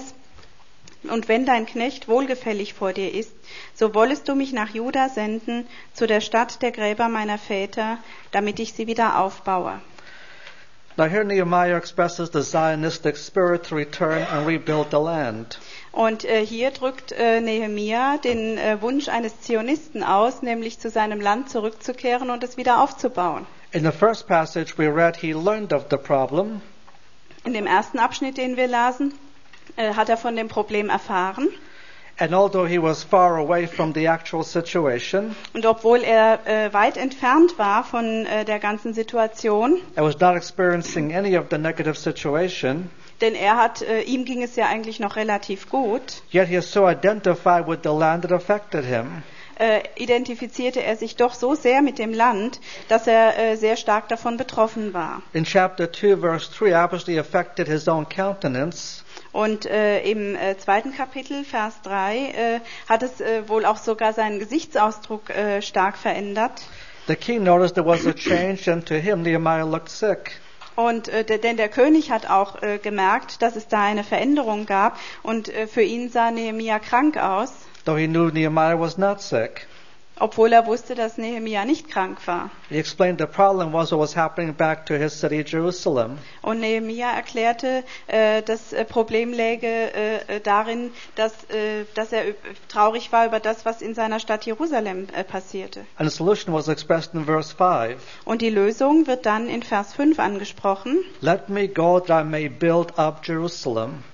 dein Knecht wohlgefällig vor dir ist, so wollest du mich nach Juda senden, zu der Stadt der Gräber meiner Väter, damit ich sie wieder aufbaue. Now here Nehemiah expresses the Zionistic spirit to return and rebuild the land. Und hier drückt Nehemia den Wunsch eines Zionisten aus, nämlich zu seinem Land zurückzukehren und es wieder aufzubauen. In the first passage we read, he learned of the problem. In dem ersten Abschnitt, den wir lasen, hat er von dem Problem erfahren. And although he was far away from the actual situation, Und obwohl er weit entfernt war von der ganzen Situation, and was not experiencing any of the negative situation, denn ihm ging es ja eigentlich noch relativ gut, yet he is so identified with the land that affected him. Identifizierte er sich doch so sehr mit dem Land, dass er sehr stark davon betroffen war. In chapter 2, verse 3, obviously affected his own countenance. Und im zweiten Kapitel, Vers 3, hat es wohl auch sogar seinen Gesichtsausdruck stark verändert. The king noticed there was a change, and to him Nehemiah looked sick. Und denn der König hat auch gemerkt, dass es da eine Veränderung gab, und für ihn sah Nehemia krank aus, Though he knew Nehemiah was not sick. obwohl er wusste, dass Nehemia nicht krank war. He explained the problem was what was happening back to his city Jerusalem. Und Nehemia erklärte, das Problem läge darin, dass er traurig war über das, was in seiner Stadt Jerusalem passierte. And the solution was expressed in verse 5. Und die Lösung wird dann in Vers 5 angesprochen. Let me go that I may build up Jerusalem.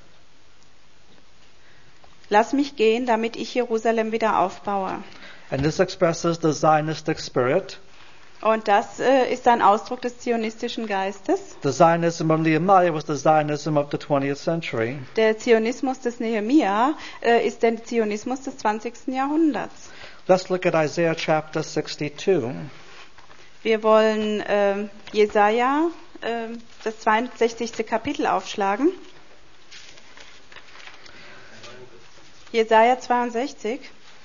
Lass mich gehen, damit ich Jerusalem wieder aufbaue. And this expresses the Zionistic spirit. Und das ist ein Ausdruck des zionistischen Geistes. The Zionism of Nehemiah was the Zionism of the 20th century. Der Zionismus des Nehemia ist der Zionismus des 20. Jahrhunderts. Let's look at Isaiah chapter 62. Wir wollen Jesaja das 62. Kapitel aufschlagen. Jesaja 62.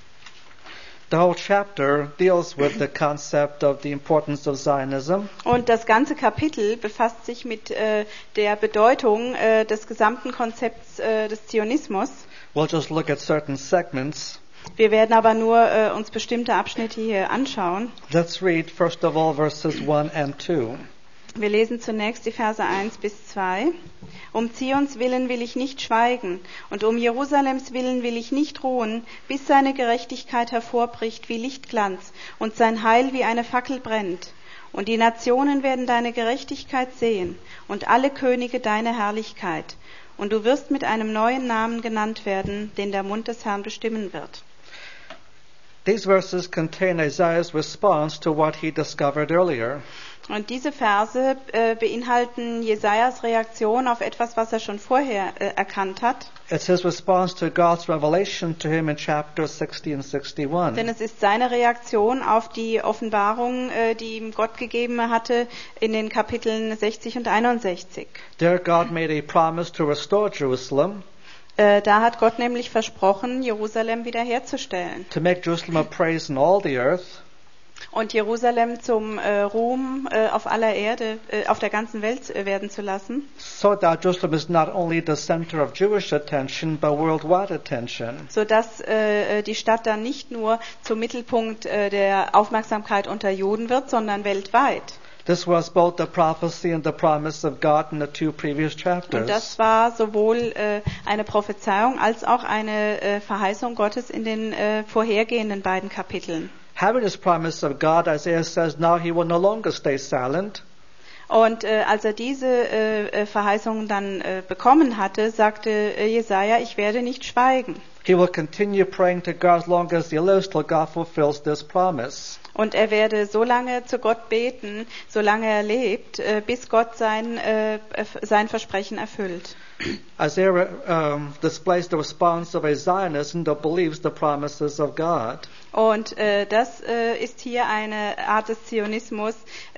The whole chapter deals with the concept of the importance of Zionism. Und das ganze Kapitel befasst sich mit der Bedeutung des gesamten Konzepts des Zionismus. We'll just look at certain segments. Wir werden aber nur uns bestimmte Abschnitte hier anschauen. Let's read first of all verses 1 and 2. Wir lesen zunächst die Verse 1 bis 2. Um Zions willen will ich nicht schweigen, und um Jerusalems willen will ich nicht ruhen, bis seine Gerechtigkeit hervorbricht wie Lichtglanz und sein Heil wie eine Fackel brennt. Und die Nationen werden deine Gerechtigkeit sehen und alle Könige deine Herrlichkeit. Und du wirst mit einem neuen Namen genannt werden, den der Mund des Herrn bestimmen wird. These verses contain Isaiah's response to what he discovered earlier. Und diese Verse beinhalten Jesajas Reaktion auf etwas, was er schon vorher erkannt hat. It's his response to God's revelation to him in chapter 60 and 61. Denn es ist seine Reaktion auf die Offenbarung, die ihm Gott gegeben hatte in den Kapiteln 60 und 61. There God made a promise to restore Jerusalem, Da hat Gott nämlich versprochen, Jerusalem wiederherzustellen to make Jerusalem a praise in all the earth, und Jerusalem zum Ruhm auf aller Erde, auf der ganzen Welt werden zu lassen, so that Jerusalem is not only the center of Jewish attention, but worldwide attention. sodass die Stadt dann nicht nur zum Mittelpunkt der Aufmerksamkeit unter Juden wird, sondern weltweit. This was both the prophecy and the promise of God in the two previous Und chapters. das war sowohl eine Prophezeiung als auch eine Verheißung Gottes in den vorhergehenden beiden Kapiteln. Having this promise of God, Isaiah says now he will no longer stay silent. Und als er diese Verheißung dann bekommen hatte, sagte Jesaja, ich werde nicht schweigen. He will continue praying to God as long as he lives till God fulfills this promise. Und er werde so lange zu Gott beten, solange er lebt, bis Gott sein Versprechen erfüllt. Isaiah displays the response of a Zionist that believes the promises of God. Und das ist hier eine Art des Zionismus,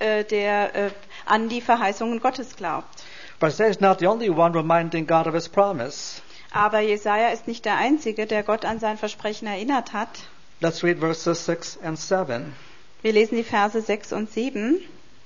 der an die Verheißungen Gottes glaubt. But Isaiah is not the only one reminding God of his promise. Aber Jesaja ist nicht der Einzige, der Gott an sein Versprechen erinnert hat. Let's read verses 6 and 7. Wir lesen die Verse 6 und 7.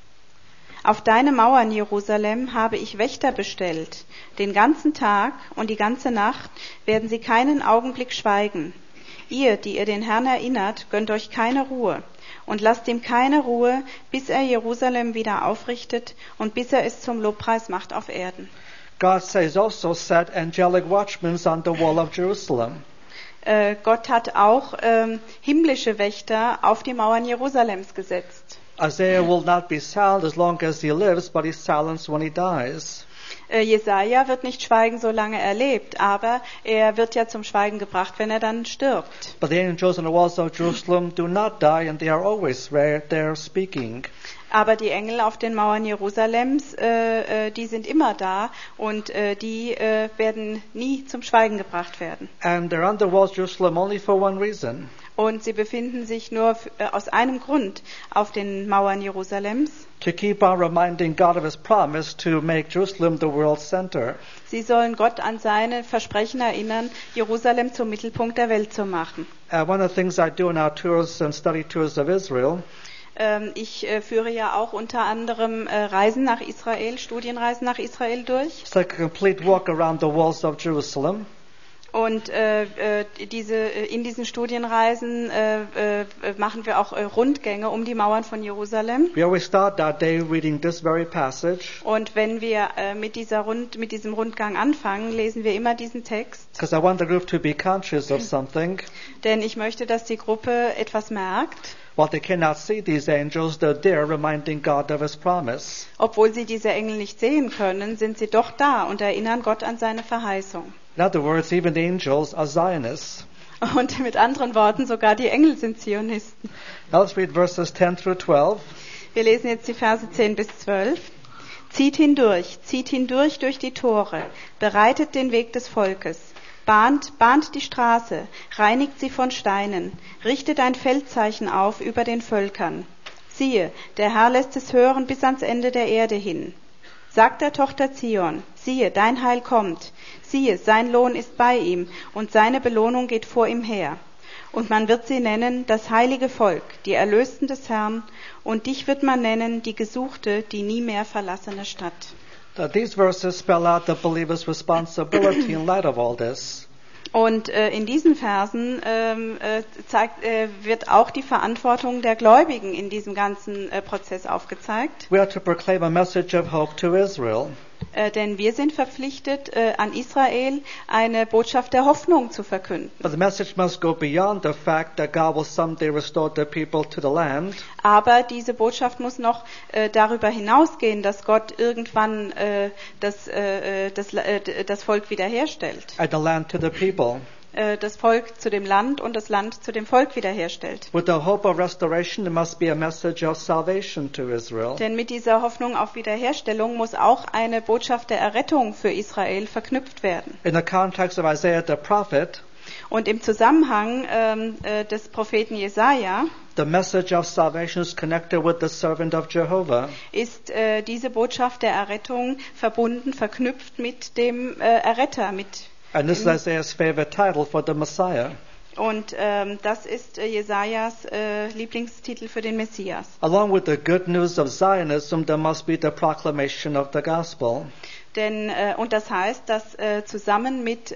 Auf deine Mauern, Jerusalem, habe ich Wächter bestellt. Den ganzen Tag und die ganze Nacht werden sie keinen Augenblick schweigen. Ihr, die ihr den Herrn erinnert, gönnt euch keine Ruhe und lasst ihm keine Ruhe, bis er Jerusalem wieder aufrichtet und bis er es zum Lobpreis macht auf Erden. God says also set angelic watchmen on the wall of Jerusalem. Gott hat auch himmlische Wächter auf die Mauern Jerusalems gesetzt. Isaiah will not be silent as long as he lives, but he's silenced when he dies. Jesaja wird nicht schweigen, solange er lebt, aber er wird ja zum Schweigen gebracht, wenn er dann stirbt. But the angels on the walls of Jerusalem do not die, and they are always there speaking. Aber die Engel auf den Mauern Jerusalems, die sind immer da und die werden nie zum Schweigen gebracht werden. And they're on the walls of Jerusalem only for one reason. Und sie befinden sich nur aus einem Grund auf den Mauern Jerusalems. To keep on reminding God of his promise to make Jerusalem the world center. Sie sollen Gott an seine Versprechen erinnern, Jerusalem zum Mittelpunkt der Welt zu machen. One of the things I do in our tours and study tours of Israel, ich führe ja auch unter anderem Reisen nach Israel, Studienreisen nach Israel durch. it's like a complete walk around the walls of Jerusalem. Und in diesen Studienreisen machen wir auch Rundgänge um die Mauern von Jerusalem. We always start that day reading this very passage, Und wenn wir mit diesem Rundgang anfangen, lesen wir immer diesen Text. because I want the group to be conscious of something. Denn ich möchte, dass die Gruppe etwas merkt. While they cannot see these angels, they're there reminding God of his promise. Obwohl sie diese Engel nicht sehen können, sind sie doch da und erinnern Gott an seine Verheißung. In other words, even the angels are Zionists. Und mit anderen Worten, sogar die Engel sind Zionisten. Now let's read verses 10 through 12. Wir lesen jetzt die Verse 10 bis 12. Zieht hindurch durch die Tore, bereitet den Weg des Volkes, bahnt die Straße, reinigt sie von Steinen, richtet ein Feldzeichen auf über den Völkern. Siehe, der Herr lässt es hören bis ans Ende der Erde hin. Sagt der Tochter Zion, siehe, dein Heil kommt. Siehe, sein Lohn ist bei ihm und seine Belohnung geht vor ihm her. Und man wird sie nennen, das heilige Volk, die Erlösten des Herrn. Und dich wird man nennen, die Gesuchte, die nie mehr verlassene Stadt. These verses spell out the believer's responsibility in light of all this. Und in diesen Versen wird auch die Verantwortung der Gläubigen in diesem ganzen Prozess aufgezeigt. We are to proclaim a message of hope to Israel. Denn wir sind verpflichtet, an Israel eine Botschaft der Hoffnung zu verkünden. But the message must go beyond the fact that God will someday restore the people to the land. Aber diese Botschaft muss noch darüber hinausgehen, dass Gott irgendwann das Volk wiederherstellt. And the land to the people. Das Volk zu dem Land und das Land zu dem Volk wiederherstellt. With the hope of restoration, there must be a message of salvation to Israel. Denn mit dieser Hoffnung auf Wiederherstellung muss auch eine Botschaft der Errettung für Israel verknüpft werden. In the context of Isaiah the prophet, und im Zusammenhang des Propheten Jesaja the message of salvation is connected with the servant of Jehovah. Ist diese Botschaft der Errettung verbunden, verknüpft mit dem Erretter, And this is Isaiah's favorite title for the Messiah. Und das ist Jesajas Lieblingstitel für den Messias. Along with the good news of Zionism, there must be the proclamation of the gospel. Und das heißt, dass zusammen mit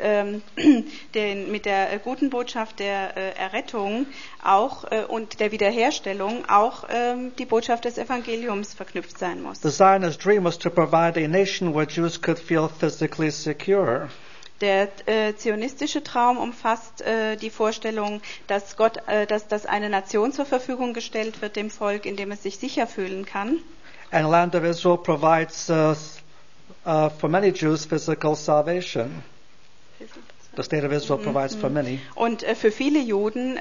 der guten Botschaft der Errettung auch und der Wiederherstellung auch die Botschaft des Evangeliums verknüpft sein muss. The Zionist dream was to provide a nation where Jews could feel physically secure. Der zionistische Traum umfasst die Vorstellung, dass dass eine Nation zur Verfügung gestellt wird dem Volk, in dem es sich sicher fühlen kann. And the land of Israel provides for many Jews physical salvation. The state of Israel provides for many. Und für viele Juden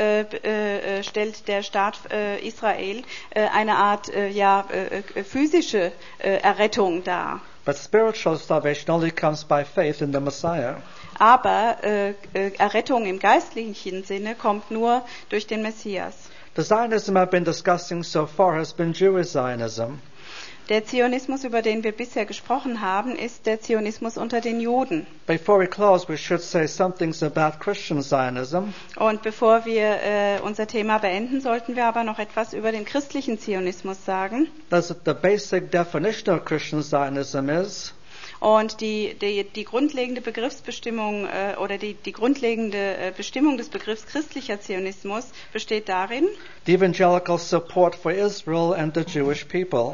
stellt der Staat Israel eine Art physische Errettung dar. But spiritual salvation only comes by faith in the Messiah. Aber Errettung im geistlichen Sinne kommt nur durch den Messias. The Zionism I've been discussing so far has been Jewish Zionism. Der Zionismus, über den wir bisher gesprochen haben, ist der Zionismus unter den Juden. Before we close, we should say some things about Christian Zionism. Und bevor wir unser Thema beenden, sollten wir aber noch etwas über den christlichen Zionismus sagen. That's the basic definition of Christian Zionism is. Und die grundlegende Begriffsbestimmung oder die grundlegende Bestimmung des Begriffs christlicher Zionismus besteht darin, the evangelical support for Israel and the Jewish people.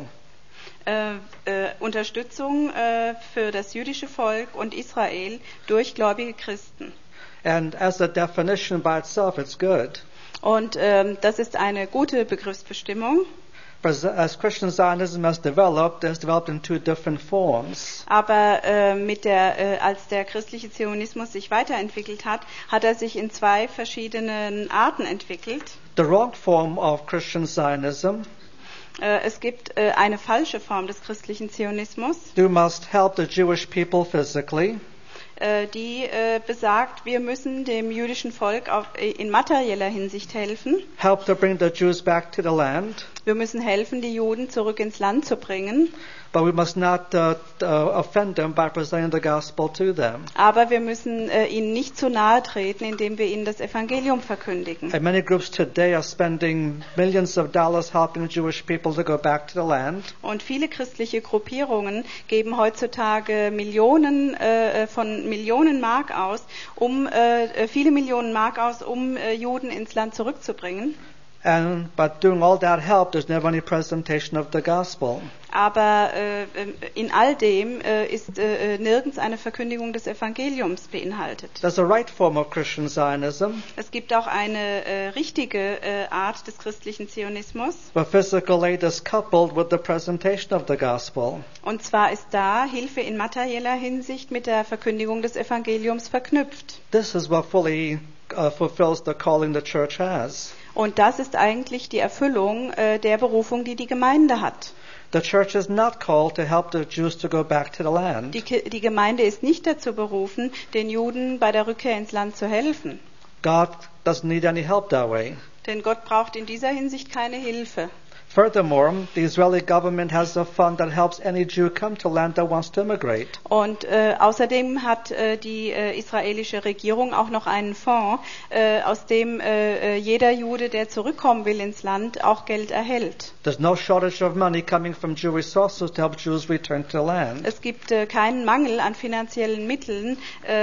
Unterstützung für das jüdische Volk und Israel durch gläubige Christen. And as a definition by itself, it's good. Und das ist eine gute Begriffsbestimmung. But as Christian Zionism has developed, it's developed in two different forms. Aber als der christliche Zionismus sich weiterentwickelt hat, hat er sich in zwei verschiedenen Arten entwickelt. The wrong form of Christian Zionism. Es gibt eine falsche Form des christlichen Zionismus. You must help the Jewish people physically. Die besagt, wir müssen dem jüdischen Volk in materieller Hinsicht helfen. Help to bring the Jews back to the land. Wir müssen helfen, die Juden zurück ins Land zu bringen. But we must not offend them by presenting the gospel to them. Aber wir müssen ihnen nicht zu nahe treten, indem wir ihnen das Evangelium verkündigen. And many groups today are spending millions of dollars helping Jewish people to go back to the land. Und viele christliche Gruppierungen geben heutzutage Millionen Mark aus, viele Millionen Mark aus, um Juden ins Land zurückzubringen. But doing all that help, there's never any presentation of the gospel. Aber in all dem ist nirgends eine Verkündigung des Evangeliums beinhaltet. There's a right form of Christian Zionism. Es gibt auch eine richtige Art des christlichen Zionismus. Where physical aid is coupled with the presentation of the gospel. Und zwar ist da Hilfe in materieller Hinsicht mit der Verkündigung des Evangeliums verknüpft. This is what fully fulfills the calling the church has. Und das ist eigentlich die Erfüllung der Berufung, die die Gemeinde hat. The church is not called to help the Jews to go back to the land. Die Gemeinde ist nicht dazu berufen, den Juden bei der Rückkehr ins Land zu helfen. God doesn't need any help that way. Denn Gott braucht in dieser Hinsicht keine Hilfe. Furthermore, the Israeli government has a fund that helps any Jew come to land that wants to immigrate. Und außerdem hat die israelische Regierung auch noch einen Fonds, aus dem jeder Jude, der zurückkommen will ins Land, auch Geld erhält. There's no shortage of money coming from Jewish sources to help Jews return to the land. Es gibt keinen Mangel an finanziellen Mitteln,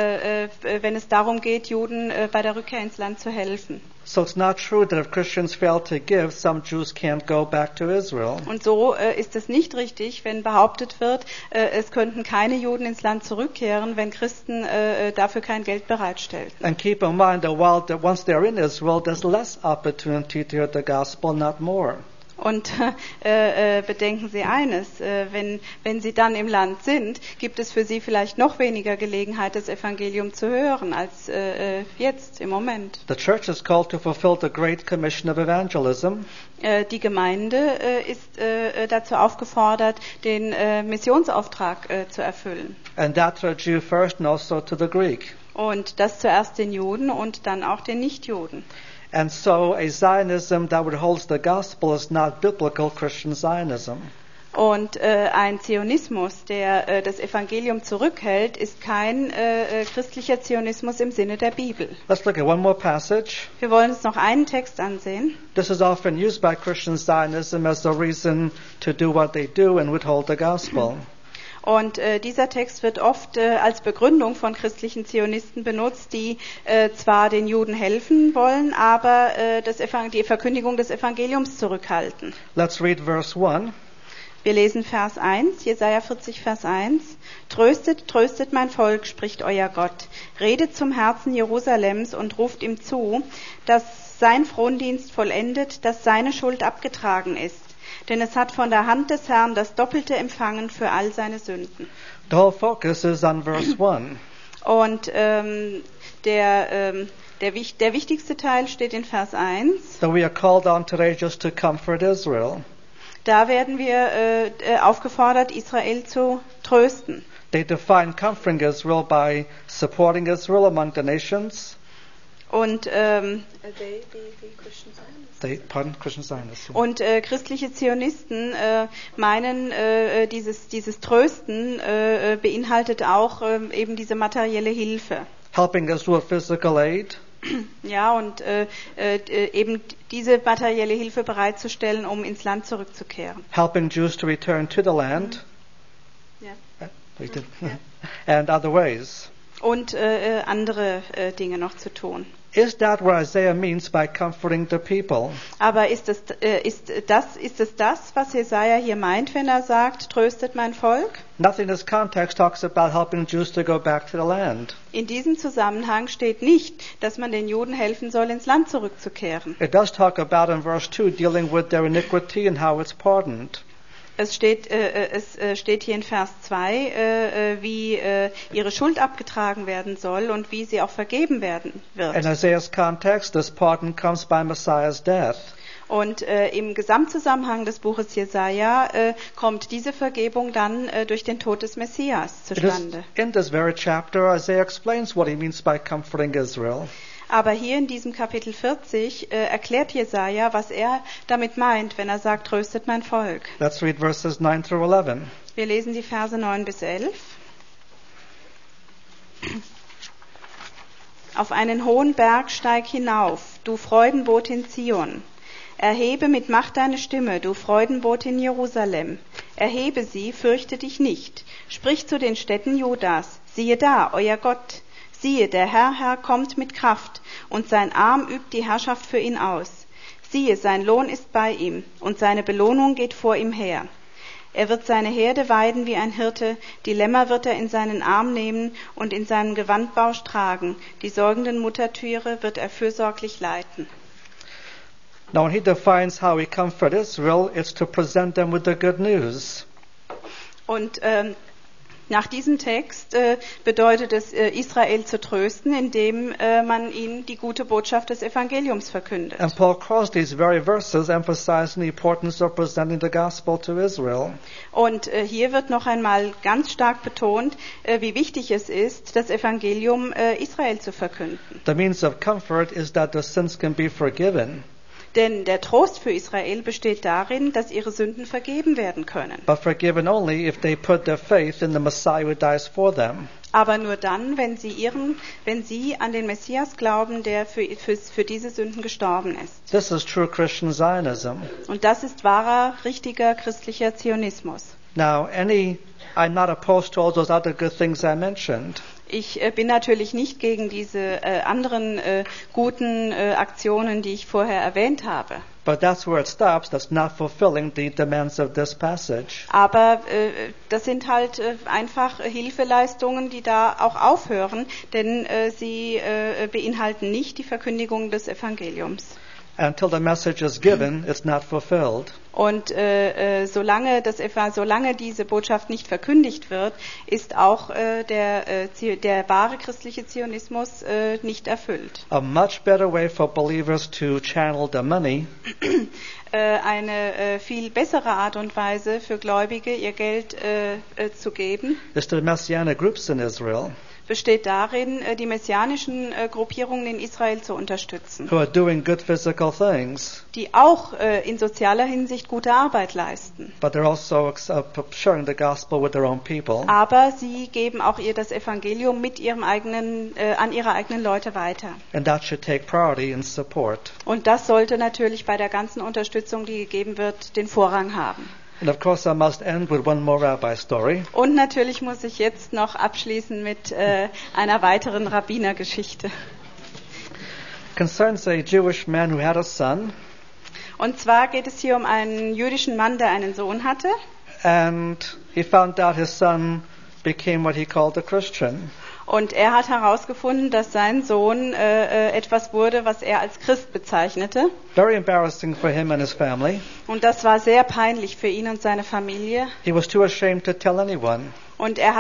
wenn es darum geht, Juden bei der Rückkehr ins Land zu helfen. So it's not true that if Christians fail to give, some Jews can't go back to Israel. Und so ist es nicht richtig, wenn behauptet wird, es könnten keine Juden ins Land zurückkehren, wenn Christen dafür kein Geld bereitstellen. And keep in mind that once they're in Israel, there's less opportunity to hear the gospel, not more. Und bedenken Sie eines, wenn Sie dann im Land sind, gibt es für Sie vielleicht noch weniger Gelegenheit, das Evangelium zu hören, als jetzt im Moment. The church is called to fulfill the Great Commission of evangelism. Die Gemeinde ist dazu aufgefordert, den Missionsauftrag zu erfüllen. And that to a Jew first and also to the Greek. Und das zuerst den Juden und dann auch den Nichtjuden. And so a Zionism that withholds the gospel is not biblical Christian Zionism. Und ein Zionismus, der das Evangelium zurückhält, ist kein christlicher Zionismus im Sinne der Bibel. Let's look at one more passage. Wir wollen uns noch einen Text ansehen. This is often used by Christian Zionism as a reason to do what they do and withhold the gospel. Und dieser Text wird oft als Begründung von christlichen Zionisten benutzt, die zwar den Juden helfen wollen, aber die Verkündigung des Evangeliums zurückhalten. Let's read verse 1. Wir lesen Vers 1, Jesaja 40, Vers 1. Tröstet, tröstet mein Volk, spricht euer Gott. Redet zum Herzen Jerusalems und ruft ihm zu, dass sein Frondienst vollendet, dass seine Schuld abgetragen ist. Denn es hat von der Hand des Herrn das Doppelte empfangen für all seine Sünden. The whole focus is on verse 1. Und der wichtigste Teil steht in Vers 1. That we are called on today just to comfort Israel. Da werden wir aufgefordert, Israel zu trösten. They define comforting Israel by supporting Israel among the nations. Und Christian Zionists. Und christliche Zionisten meinen, dieses Trösten beinhaltet auch eben diese materielle Hilfe. Helping Israel physical aid. Ja, und eben diese materielle Hilfe bereitzustellen, um ins Land zurückzukehren. Helping Jews to return to the land. Ja. And other ways. Und andere Dinge noch zu tun. Is that what Isaiah means by comforting the people? Aber ist es das, was Jesaja hier meint, wenn er sagt, tröstet mein Volk? Nothing in this context talks about helping Jews to go back to the land. In diesem Zusammenhang steht nicht, dass man den Juden helfen soll, ins Land zurückzukehren. It does talk about in verse 2 dealing with their iniquity and how it's pardoned. Es steht hier in Vers 2, wie ihre Schuld abgetragen werden soll und wie sie auch vergeben werden wird. In Isaiah's context, this pardon comes by Messiah's death. Und im Gesamtzusammenhang des Buches Jesaja kommt diese Vergebung dann durch den Tod des Messias zustande. In this very chapter, Isaiah explains what he means by comforting Israel. Aber hier in diesem Kapitel 40 erklärt Jesaja, was er damit meint, wenn er sagt, tröstet mein Volk. Let's read verses 9 through 11. Wir lesen die Verse 9 bis 11. Auf einen hohen Berg steig hinauf, du Freudenbotin Zion. Erhebe mit Macht deine Stimme, du Freudenbotin Jerusalem. Erhebe sie, fürchte dich nicht. Sprich zu den Städten Judas, siehe da, euer Gott. Siehe, der Herr kommt mit Kraft, und sein Arm übt die Herrschaft für ihn aus. Siehe, sein Lohn ist bei ihm, und seine Belohnung geht vor ihm her. Er wird seine Herde weiden wie ein Hirte, die Lämmer wird er in seinen Arm nehmen und in seinen Gewandbausch tragen. Die säugenden Muttertiere wird er fürsorglich leiten. Now when he defines how he comfort Israel, it's to present them with the good news. Und nach diesem Text bedeutet es, Israel zu trösten, indem man ihnen die gute Botschaft des Evangeliums verkündet. And Paul calls these very verses emphasizing the importance of presenting the gospel to Israel. Und hier wird noch einmal ganz stark betont, wie wichtig es ist, das Evangelium Israel zu verkünden. The means of comfort is that the sins can be forgiven. Denn der Trost für Israel besteht darin, dass ihre Sünden vergeben werden können. but forgiven only if they put their faith in the Messiah who dies for them. Aber nur dann, wenn sie an den Messias glauben, der für diese Sünden gestorben ist. This is true Christian Zionism. Und das ist wahrer, richtiger christlicher Zionismus. Now, I'm not opposed to all those other good things I mentioned. Ich bin natürlich nicht gegen diese anderen guten Aktionen, die ich vorher erwähnt habe. But that's where it stops. That's not fulfilling the demands of this passage. Aber das sind halt einfach Hilfeleistungen, die da auch aufhören, denn sie beinhalten nicht die Verkündigung des Evangeliums. Until the message is given, it's not fulfilled. Und solange diese Botschaft nicht verkündigt wird, ist auch der wahre christliche Zionismus nicht erfüllt. A much better way for believers to channel the money Eine viel bessere Art und Weise für Gläubige, ihr Geld zu geben, is to the Messianic groups in Israel besteht darin, die messianischen Gruppierungen in Israel zu unterstützen, who are doing good physical things, die auch in sozialer Hinsicht gute Arbeit leisten. but they're also sharing the gospel with their own people. Aber sie geben auch das Evangelium mit an ihre eigenen Leute weiter. And that should take priority in support. Und das sollte natürlich bei der ganzen Unterstützung, die gegeben wird, den Vorrang haben. And of course, I must end with one more rabbi story. Und natürlich muss ich jetzt noch abschließen mit einer weiteren Rabbinergeschichte. Concerns a Jewish man who had a son, Und zwar geht es hier um einen jüdischen Mann, der einen Sohn hatte. and he found out his son became what he called a Christian. Und er hat herausgefunden, dass sein Sohn etwas wurde, was er als Christ bezeichnete. Very embarrassing for him and his family. Und das war sehr peinlich für ihn und seine Familie. He was too ashamed to tell anyone. Und er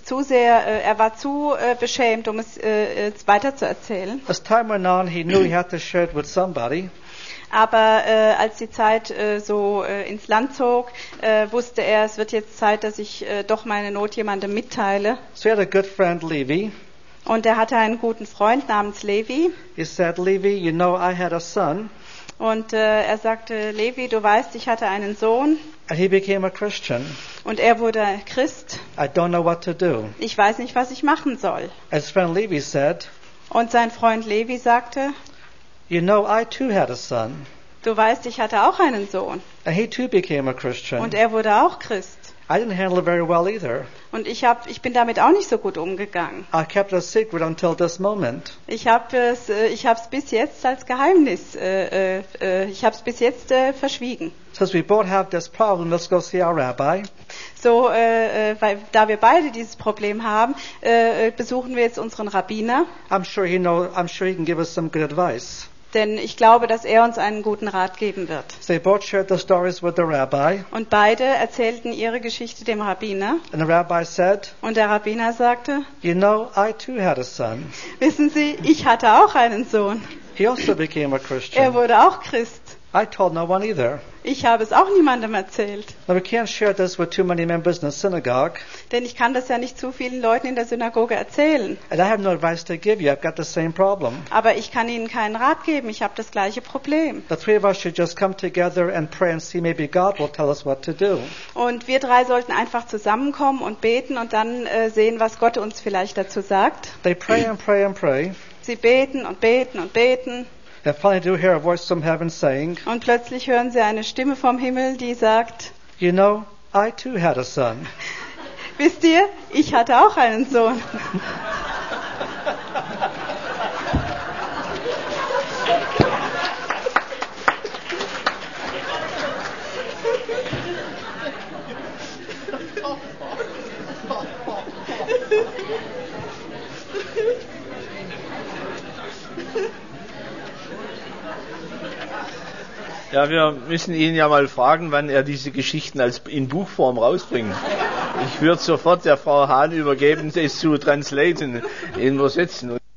war zu beschämt, um es weiterzuerzählen. As time went on, he knew he had to share it with somebody. Aber als die Zeit ins Land zog, wusste er, es wird jetzt Zeit, dass ich doch meine Not jemandem mitteile. So he had a good friend, Levi. Und er hatte einen guten Freund namens Levi. He said, Levi, you know I had a son, Und er sagte, Levi, du weißt, ich hatte einen Sohn. and he became a Christian. Und er wurde Christ. I don't know what to do. Ich weiß nicht, was ich machen soll. His friend Levi said, Und sein Freund Levi sagte, you know I too had a son, du weißt, ich hatte auch einen Sohn. and he too became a Christian. Und er wurde auch Christ. I didn't handle it very well either. Und ich bin damit auch nicht so gut umgegangen. I kept it a secret until this moment. Ich habe es bis jetzt als Geheimnis, verschwiegen. Since we both have this problem, let's go see our rabbi. So, da wir beide dieses Problem haben, besuchen wir jetzt unseren Rabbiner. I'm sure he can give us some good advice. Denn ich glaube, dass er uns einen guten Rat geben wird. So they both shared the stories with the rabbi, Und beide erzählten ihre Geschichte dem Rabbiner. and the rabbi said, Und der Rabbiner sagte, you know I too had a son. wissen Sie, ich hatte auch einen Sohn. He also became a Er Christian. wurde auch Christ. I told no one either. Ich habe es auch niemandem erzählt. Now we can't share this with too many members in the synagogue, Denn ich kann das ja nicht zu vielen Leuten in der Synagoge erzählen. and I have no advice to give you. I've got the same problem. Aber ich kann Ihnen keinen Rat geben. Ich habe das gleiche Problem. The three of us should just come together and pray and see maybe God will tell us what to do. Und wir drei sollten einfach zusammenkommen und beten und dann sehen, was Gott uns vielleicht dazu sagt. They pray and pray and pray, Sie beten und beten und beten. and finally do hear a voice from heaven saying, Und plötzlich hören sie eine Stimme vom Himmel, die sagt, you know, I too had a son. wisst ihr, ich hatte auch einen Sohn. Ja, wir müssen ihn ja mal fragen, wann er diese Geschichten in Buchform rausbringt. Ich würde sofort der Frau Hahn übergeben, das zu translaten, übersetzen.